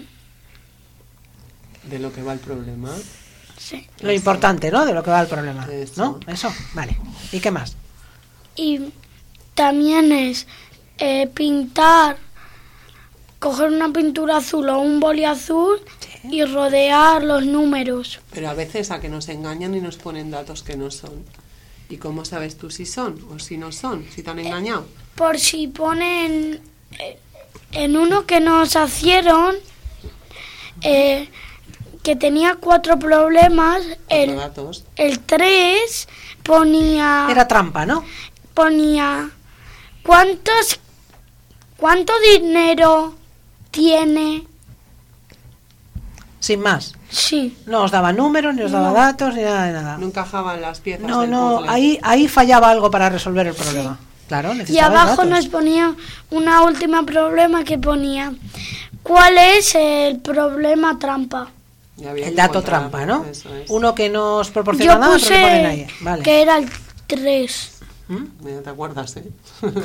De lo que va el problema. sí. Lo importante, ¿no? De lo que va el problema. Eso. ¿No? Eso, vale. ¿Y qué más? Y también es eh, pintar, coger una pintura azul o un boli azul Sí. y rodear los números. Pero a veces a que nos engañan y nos ponen datos que no son. ¿Y cómo sabes tú si son o si no son? Si te han engañado. Por si ponen eh, en uno que nos hicieron, eh, que tenía cuatro problemas, Cuatro el, datos. el tres ponía, Era trampa, ¿no? ponía ¿cuántos, cuánto dinero tiene? sin más. Sí. No os daba números, ni os daba No. datos, ni nada de nada. No encajaban las piezas No, del no, puzzle. ahí, ahí fallaba algo para resolver el problema. Claro, Y necesitabas abajo datos. nos ponía una última problema que ponía: ¿cuál es el problema trampa? Y había El que dato encontrar, trampa, ¿no? Eso es. Uno que nos proporciona Yo nada, pero le ponen ahí. puse Vale. que era el tres. ¿Mm? Mira, ¿te acuerdas, eh?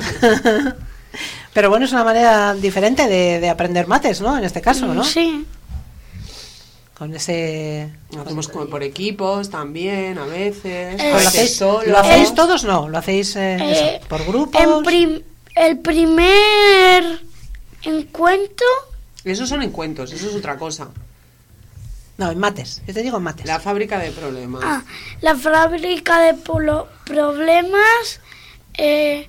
Pero bueno, es una manera diferente de, de aprender mates, ¿no? En este caso, ¿no? Sí. Con ese... Lo hacemos como por equipos también, a veces. Eh, a ¿Lo veces hacéis, solo. ¿Lo hacéis todos? No, lo hacéis eh, Eh, eso, por grupos. En prim- el primer encuentro, Esos son encuentros, eso es otra cosa. No, en mates. Yo te digo en mates. La fábrica de problemas. ah, la fábrica de polo- problemas, eh,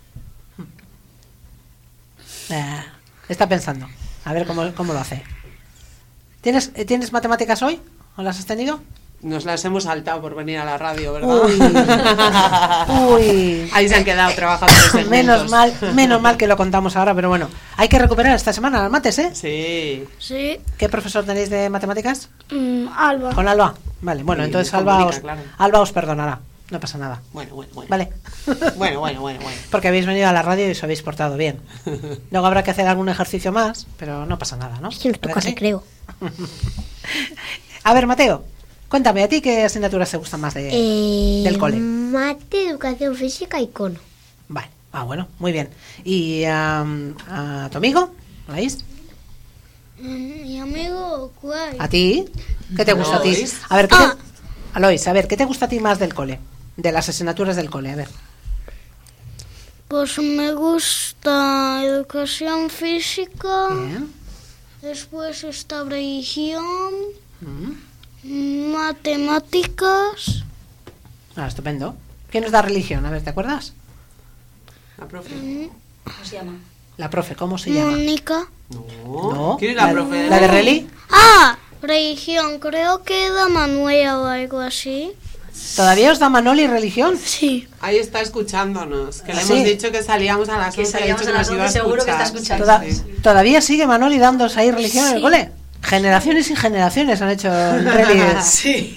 Eh, está pensando. A ver cómo, cómo lo hace. ¿Tienes, eh, ¿Tienes matemáticas hoy? ¿O las has tenido? Nos las hemos saltado por venir a la radio, ¿verdad? Uy. Uy. Ahí se han quedado trabajando los segmentos. Menos mal, menos mal que lo contamos ahora, pero bueno, hay que recuperar esta semana las mates, ¿eh? Sí. sí, ¿Qué profesor tenéis de matemáticas? mm, Alba. Con Alba. Vale, bueno, Sí, entonces con Alba Mónica, os, claro. Alba os perdonará. No pasa nada. Bueno, bueno, bueno. Vale. Bueno, bueno, bueno, bueno. Porque habéis venido a la radio y os habéis portado bien. Luego habrá que hacer algún ejercicio más, pero no pasa nada, ¿no? Es que nos toca ¿Verdad que sí? recreo. A ver, Mateo, cuéntame, ¿a ti qué asignaturas te gustan más de, Eh, del cole? Mate, educación física y cono. Vale, ah, bueno, muy bien. ¿Y am, a tu amigo? ¿Veis? Mi amigo, ¿cuál? ¿A ti? ¿Qué te gusta a ti? Alois. A ver, ¿qué te... Ah. Alois, a ver, ¿qué te gusta a ti más del cole? De las asignaturas del cole, a ver. Pues me gusta educación física, Bien. después está religión, Mm. matemáticas, Ah, estupendo. ¿Quién nos da religión? A ver, ¿te acuerdas? La profe. ¿Cómo se llama? La profe, ¿cómo se llama? Mónica. No. No. ¿Quién es la, profe? ¿La de Reli? Ah, religión, creo que da Manuela o algo así. ¿Todavía os da Manoli religión? Sí. Ahí está escuchándonos. Que le ¿Ah, sí? hemos dicho que salíamos a las Que once. ha salíamos dicho a las nos iba once, seguro que está escuchar. escuchando. Sí, Toda- sí. ¿Todavía sigue Manoli dándose ahí religión en el Sí. cole? Generaciones y generaciones han hecho Reli. Sí.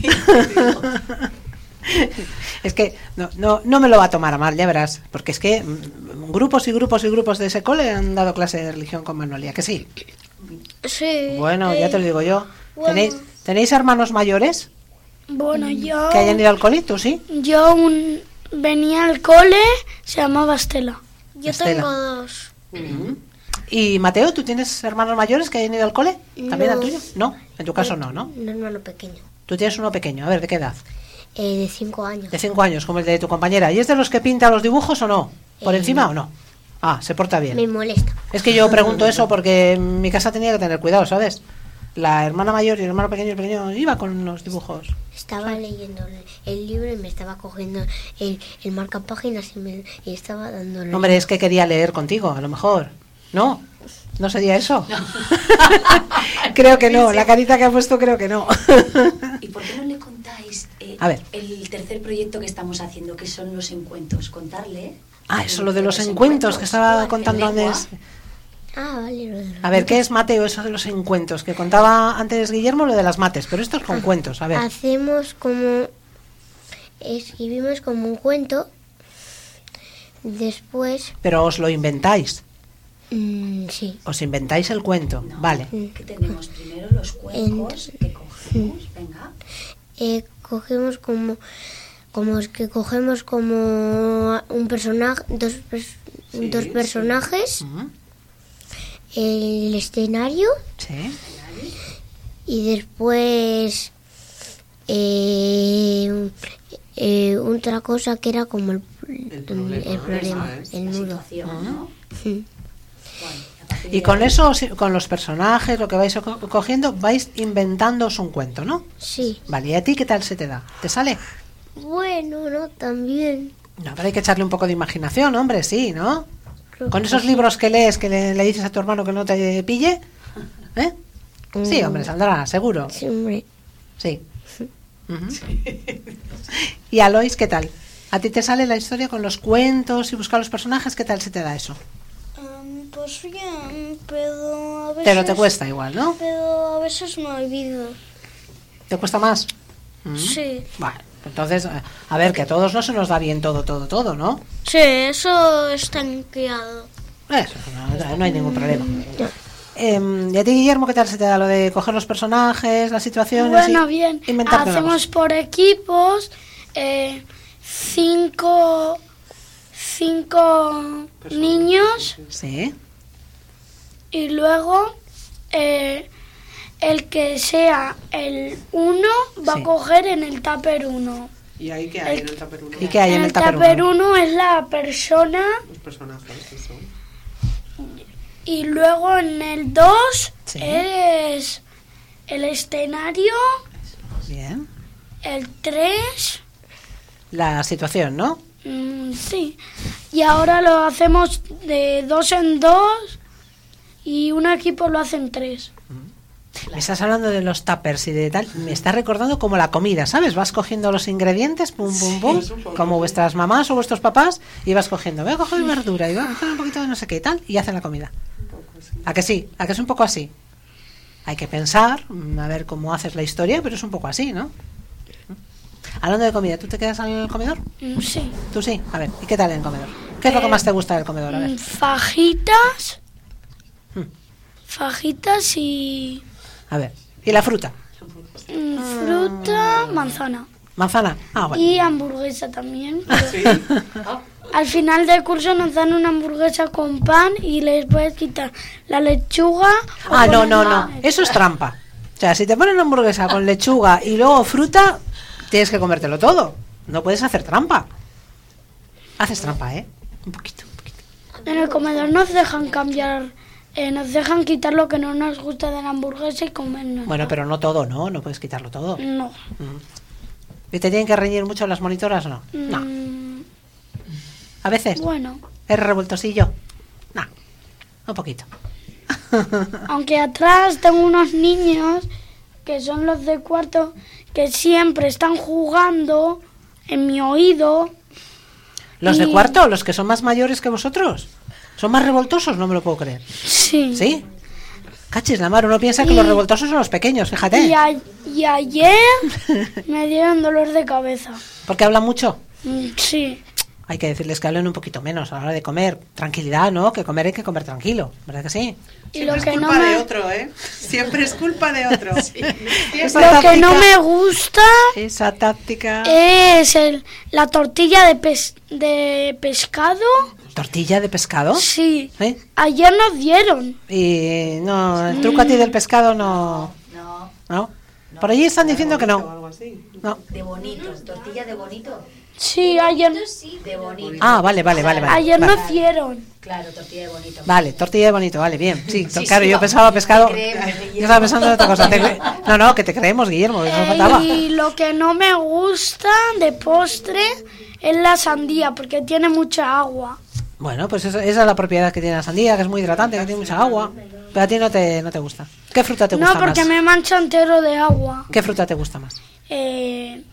Es que no, no, no me lo va a tomar a mal, ya verás. Porque es que mm, grupos y grupos y grupos de ese cole han dado clase de religión con Manoli, ¿a que sí? Sí. Bueno, ya te lo digo yo. bueno. ¿Tenéis, ¿Tenéis hermanos mayores Bueno, yo, que hayan ido al colito, sí? yo un- venía al cole, se llamaba Estela. Yo Estela. tengo dos. Ujú. Y Mateo, ¿tú tienes hermanos mayores que hayan ido al cole? ¿También No. al tuyo? No, en tu caso no, ¿no? Un hermano pequeño. Tú tienes uno pequeño, a ver, ¿de qué edad? Eh, de cinco años. De cinco años, como el de tu compañera. ¿Y es de los que pinta los dibujos o no? ¿Por Eh, encima o no? Ah, se porta bien. Me molesta. Es que yo pregunto eso porque en mi casa tenía que tener cuidado, ¿sabes? La hermana mayor y el hermano pequeño, el pequeño iba con los dibujos. Estaba leyendo el, el libro y me estaba cogiendo el, el marcapáginas y, me, y estaba dándole. Hombre, es que quería leer contigo, a lo mejor. ¿No? ¿No sería eso? Creo que no, la carita que ha puesto creo que no. ¿Y por qué no le contáis eh, A ver. el tercer proyecto que estamos haciendo, que son los encuentros? Contarle. Ah, eso lo de los encuentros que estaba en contando lengua. antes. Ah, vale, lo de los A ver, ¿qué es, Mateo, eso de los encuentros? Que contaba antes Guillermo lo de las mates, pero esto es con cuentos, a ver. Hacemos como. Escribimos como un cuento. Después. Pero os lo inventáis, mm, sí. os inventáis el cuento, No, vale. Que tenemos primero los cuencos que cogemos. Venga. Eh, cogemos como. Como es que cogemos como un personaje. Dos, pers- Sí, dos sí. personajes. Ujú. El escenario. Sí. Y después eh, eh, otra cosa que era como el, El problema, el problema, eso es. el La nudo. situación, ¿no? Sí. Bueno, a partir Y de con ahí- eso, os- con los personajes, lo que vais co- cogiendo, vais inventándoos un cuento, ¿no? Sí. Vale, ¿y a ti qué tal se te da? ¿Te sale? Bueno, no, también. No, pero hay que echarle un poco de imaginación, hombre, sí, ¿no? Creo Con que esos sí. libros que lees, que le, le dices a tu hermano que no te pille, ¿eh? Sí, Mm. hombre, saldrá, seguro. Sí, hombre. Sí. Ujú. ¿Y Alois, qué tal? ¿A ti te sale la historia con los cuentos y buscar los personajes? ¿Qué tal se te da eso? A Pues bien, pero a veces... Pero te cuesta igual, ¿no? Pero a veces me olvido. ¿Te cuesta más? ¿Mm? Sí. Bueno, entonces, a ver, que a todos no se nos da bien todo, todo, todo, ¿no? Sí, eso está criado. Eso, no, no hay ningún problema. Eh, ¿Y a ti, Guillermo, qué tal se te da lo de coger los personajes, las situaciones? Bueno, y bien, inventarte una hacemos cosa? por equipos, eh, cinco, cinco niños Sí. y luego eh, el que sea el uno va Sí. a coger en el tupper uno. ¿Y ahí qué hay en el tupper uno? ¿Y qué hay en, En el el tupper tupper uno? uno es la persona Los personajes, eso. y luego en el dos Sí. es el escenario, Bien. el tres... La situación, ¿no? Mm, sí, y ahora lo hacemos de dos en dos y un equipo lo hace en tres. Me estás hablando de los tuppers y de tal. Me estás recordando como la comida, ¿sabes? Vas cogiendo los ingredientes, pum, pum, pum, es un poco, como sí. vuestras mamás o vuestros papás, y vas cogiendo, voy a coger verdura y voy a coger un poquito de no sé qué y tal, y hacen la comida. ¿A que sí? ¿A que es un poco así? Hay que pensar, mm, a ver cómo haces la historia, pero es un poco así, ¿no? Hablando de comida, ¿tú te quedas al comedor? Mm, sí. Tú sí. A ver, ¿y qué tal en el comedor? ¿Qué es lo que Eh, más te gusta del comedor? A ver. Mm, Fajitas, Hmm. fajitas y A ver. ¿Y la fruta? mm, fruta, manzana ¿Manzana? Ah, bueno. y hamburguesa también. pero al final del curso nos dan una hamburguesa con pan y les puedes quitar la lechuga. o Ah, no, poner no, la- no. Eso es trampa. O sea, si te ponen hamburguesa con lechuga y luego fruta, tienes que comértelo todo. No puedes hacer trampa. Haces trampa, ¿eh? Un poquito, un poquito. En el comedor nos dejan cambiar, eh, nos dejan quitar lo que no nos gusta de la hamburguesa y comernos. Bueno, pero no todo, ¿no? No puedes quitarlo todo. No. ¿Y te tienen que reñir mucho las monitoras o no? No. Mm, ¿A veces? bueno, ¿Eres revoltosillo? No. Un poquito. aunque atrás tengo unos niños que son los de cuarto que siempre están jugando en mi oído. ¿Los de Y- cuarto? ¿Los que son más mayores que vosotros? ¿Son más revoltosos? No me lo puedo creer. Sí. ¿Sí? Cachis, la mar, uno piensa que Y- los revoltosos son los pequeños, fíjate. Y, a- y ayer me dieron dolor de cabeza. Porque hablan mucho. Mm, sí. Hay que decirles que hablen un poquito menos a la hora de comer. Tranquilidad, ¿no? Que comer hay que comer tranquilo, ¿verdad que sí? Y lo Es que culpa no me, de otro, ¿eh? Siempre es culpa de otro. Esa lo que no táctica- me gusta Esa táctica... es el, la tortilla de, pes- de pescado. ¿Tortilla de pescado? Sí. ¿Eh? Ayer nos dieron. Y no, el truco a ti del pescado no... No, ¿No? Por allí están diciendo que O no. algo así. No. de bonito, tortilla de bonito. Sí, ayer, De bonito. Ah, vale, vale, vale. vale. ayer Vale. nos dieron. Claro, tortilla de bonito. Vale, tortilla de bonito, vale, bien. Sí, Sí, claro, sí, yo va. pensaba pescado. Te creemos, Yo Guillermo. estaba pensando en otra cosa. Te cre- No, no, que te creemos, Guillermo, eso no faltaba. Y lo que no me gusta de postre es la sandía, porque tiene mucha agua. Bueno, pues eso- esa es la propiedad que tiene la sandía, que es muy hidratante, que tiene mucha agua. Pero a ti no te, no te gusta. ¿Qué fruta te No, gusta porque más? me mancha entero de agua. ¿Qué fruta te gusta más? Eh,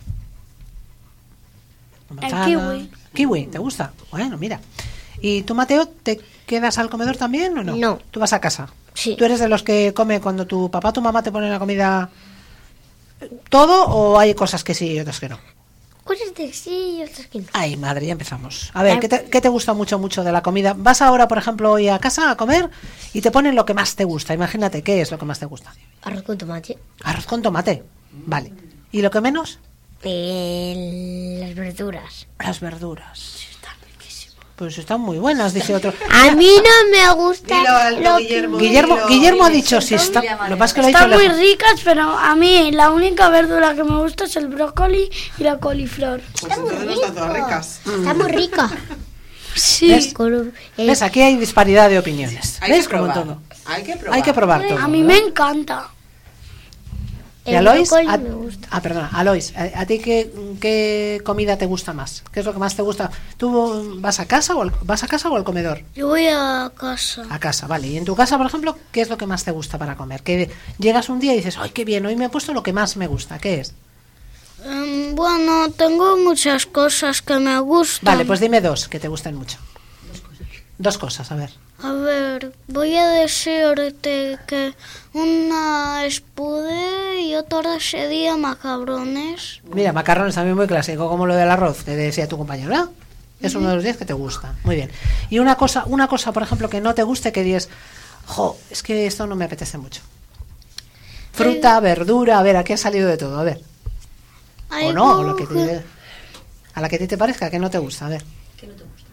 Manzana. kiwi. Kiwi, ¿te gusta? Bueno, mira. ¿Y tú, Mateo, te quedas al comedor también o no? No. ¿Tú vas a casa? Sí. ¿Tú eres de los que come cuando tu papá o tu mamá te ponen la comida todo o hay cosas que sí y otras que no? Cosas de sí y otras que no. Ay, madre, ya empezamos. A ver, ¿qué te, qué te gusta mucho, mucho de la comida? Vas ahora, por ejemplo, hoy a casa a comer y te ponen lo que más te gusta. Imagínate, ¿qué es lo que más te gusta? Arroz con tomate. Arroz con tomate. Vale. ¿Y lo que menos? Eh, las verduras. Las verduras. Pues están muy buenas, dice otro. A mí no me gusta. Dilo alto, lo que- Guillermo. Guillermo, dilo, Guillermo ha dilo. dicho si está. Lo que pasa es que lo ha Están dicho muy lejos. ricas, pero a mí la única verdura que me gusta es el brócoli y la coliflor. Pues entonces no están todas ricas. Está muy rica. Sí. Con- eh, ¿Ves? Aquí hay disparidad de opiniones. Hay ¿Ves? que Como en probar. todo. Hay que probar. Hay que probar todo. A mí me encanta. ¿Y el Alois? brócoli A- me gusta. Ah, perdona, Alois, ¿a, a ti qué, qué comida te gusta más? ¿Qué es lo que más te gusta? ¿Tú vas a casa o al, vas a casa o al comedor? Yo voy a casa. A casa, vale. Y en tu casa, por ejemplo, ¿qué es lo que más te gusta para comer? Que llegas un día y dices, ¡ay, qué bien! Hoy me he puesto lo que más me gusta. ¿Qué es? Em, bueno, tengo muchas cosas que me gustan. Vale, pues dime dos que te gusten mucho. Dos cosas, a ver. A ver, voy a desearte que una espude y otra sería macarrones. Mira, macarrones también muy clásico, como lo del arroz que decía tu compañero, ¿verdad? Es uno de los días que te gusta. Muy bien. Y una cosa, una cosa, por ejemplo, que no te guste, que dices, jo, es que esto no me apetece mucho. Fruta, verdura, a ver, aquí ha salido de todo, a ver. O no, o lo que te, a la que a ti te parezca, que no te gusta, a ver. ¿Qué no te gusta?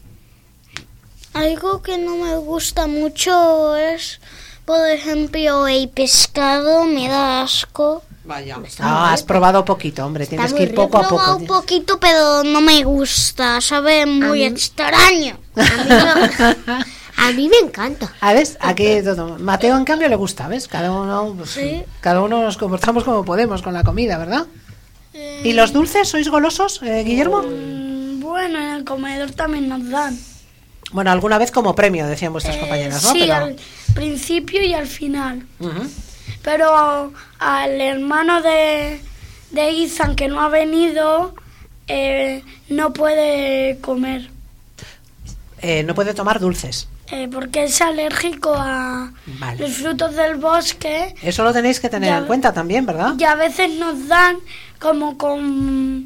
Algo que no me gusta mucho es, por ejemplo, el pescado, me da asco. Vaya. Ah, has probado poquito, hombre, tienes que ir poco a He probado poco. un poquito, pero no me gusta, sabe muy mí- extraño. A mí, no- a mí me encanta. A ver, aquí todo. Mateo, en cambio, le gusta, ¿ves? Cada uno, pues, Sí. cada uno nos comportamos como podemos con la comida, ¿verdad? ¿Y los dulces? ¿Sois golosos, eh, Guillermo? Mm, Bueno, en el comedor también nos dan. Bueno, alguna vez como premio, decían vuestras Eh, compañeras, ¿no? sí, Pero- al principio y al final. Ujú. Pero al hermano de, de Ethan, que no ha venido, eh, no puede comer. Eh, no puede tomar dulces. eh, porque es alérgico a Vale. los frutos del bosque. Eso lo tenéis que tener Ya- en cuenta también, ¿verdad? Y a veces nos dan como con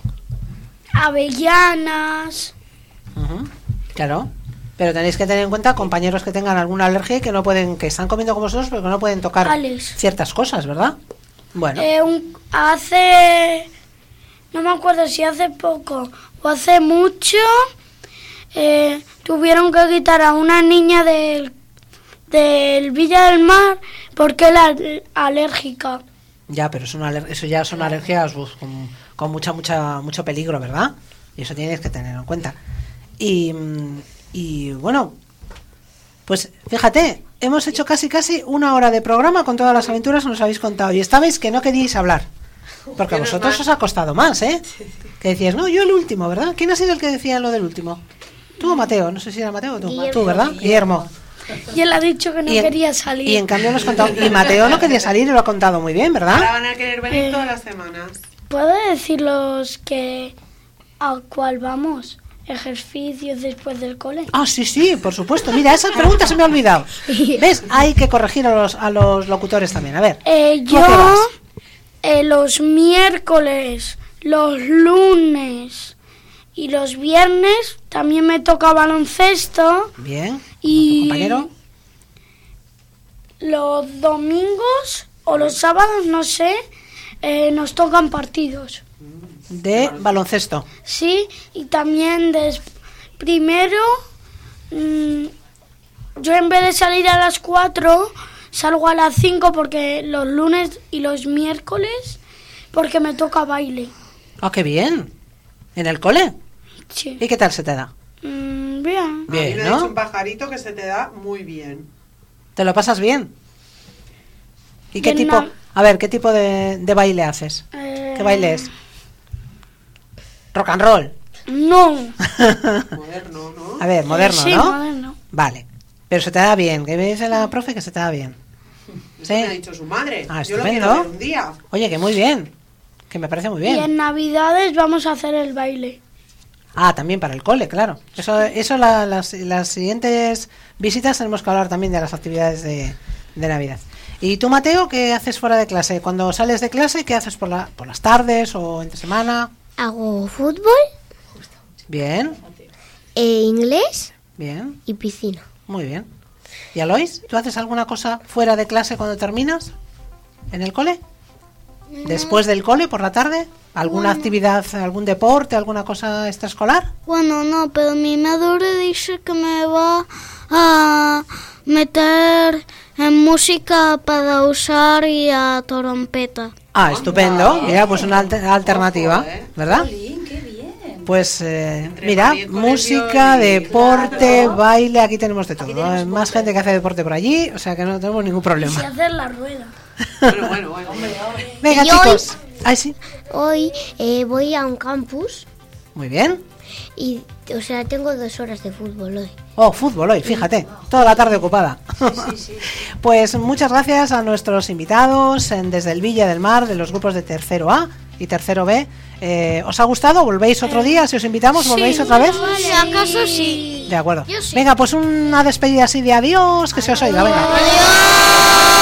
avellanas. Ujú. Claro. Pero tenéis que tener en cuenta compañeros que tengan alguna alergia y que no pueden, que están comiendo como vosotros, pero que no pueden tocar Alex. ciertas cosas, ¿verdad? Bueno. Eh, un- hace, no me acuerdo si hace poco o hace mucho, eh, tuvieron que quitar a una niña del, del Villa del Mar porque era alérgica. Ya, pero es una aler- eso ya son alergias uf, con, con mucha, mucha, mucho peligro, ¿verdad? Y eso tienes que tener en cuenta. Y, mm, y bueno, pues fíjate, hemos hecho casi casi una hora de programa con todas las aventuras que nos habéis contado. Y estabais que no queríais hablar. Porque a Menos vosotros mal. os ha costado más, ¿eh? Que decías, no, yo el último, ¿verdad? ¿Quién ha sido el que decía lo del último? Tú o Mateo, no sé si era Mateo o tú. Guillermo. Tú, ¿verdad? Guillermo. Y él ha dicho que no Y en- quería salir. Y en cambio lo has contado. Y Mateo no quería salir y lo ha contado muy bien, Ahora ¿verdad? van a querer venir Eh. todas las semanas. ¿Puedo decirlos que a cuál vamos? Ejercicios después del cole. Ah, sí, sí, por supuesto. Mira, esa pregunta se me ha olvidado. ¿Ves? Hay que corregir a los, a los locutores también. A ver. Eh, ¿tú a yo qué vas? eh, los miércoles, los lunes y los viernes también me toca baloncesto. Bien. Y- ¿Tu compañero? Los domingos o los sábados, no sé, eh, nos tocan partidos. De baloncesto. Sí, y también des- primero, mm, yo en vez de salir a las cuatro, salgo a las cinco porque los lunes y los miércoles, porque me toca baile. Ah, qué bien. ¿En el cole? Sí. ¿Y qué tal se te da? Mm, bien. a mí Bien, me ha dicho ¿no? un pajarito que se te da muy bien. ¿Te lo pasas bien? ¿Y qué Bien, tipo? no. A ver, ¿qué tipo de, de baile haces? Eh, ¿Qué baile es? Rock and roll. No. Moderno, ¿no? A ver, moderno, Sí, ¿no? moderno. Vale. Pero se te da bien. Que me dice la profe que se te da bien. Eso Sí. me ha dicho su madre. Ah, Yo lo estupendo. quiero ver un día. Oye, que muy bien. Que me parece muy Y bien. en Navidades vamos a hacer el baile. Ah, también para el cole, claro. Eso, eso la- las, las siguientes visitas tenemos que hablar también de las actividades de, de Navidad. ¿Y tú, Mateo, qué haces fuera de clase? Cuando sales de clase, ¿qué haces por, la, por las tardes o entre semana? Hago fútbol, Bien, eh, inglés bien, y piscina. muy bien. ¿Y Alois, tú haces alguna cosa fuera de clase cuando terminas? ¿En el cole? ¿Después del cole, por la tarde? ¿Alguna actividad, algún deporte, alguna cosa extraescolar? Bueno, no, pero mi madre dice que me va a meter en música para usar y a trompeta. Ah, estupendo. Mira, pues una alter- alternativa, Ojo, ¿eh? ¿verdad? Jolín, qué bien. Pues eh, Entre mira, María con el música, violín, deporte, claro. baile, aquí tenemos de todo. Aquí tenemos Hay más gente que hace deporte por allí, o sea que no tenemos ningún Y problema. hacer la rueda. Bueno, bueno, bueno. Venga, Y hoy- chicos. Ay, sí. Hoy eh, voy a un campus Muy bien. y, o sea, tengo dos horas de fútbol hoy. Oh, fútbol hoy, fíjate, toda la tarde ocupada. Pues muchas gracias a nuestros invitados en- desde el Villa del Mar, de los grupos de tercero A y tercero B. Eh, ¿Os ha gustado? ¿Volvéis otro día? Si os invitamos, ¿volvéis otra vez? Si acaso sí. De acuerdo. Yo sí. Venga, pues una despedida así de adiós, que se os oiga, venga. ¡Adiós!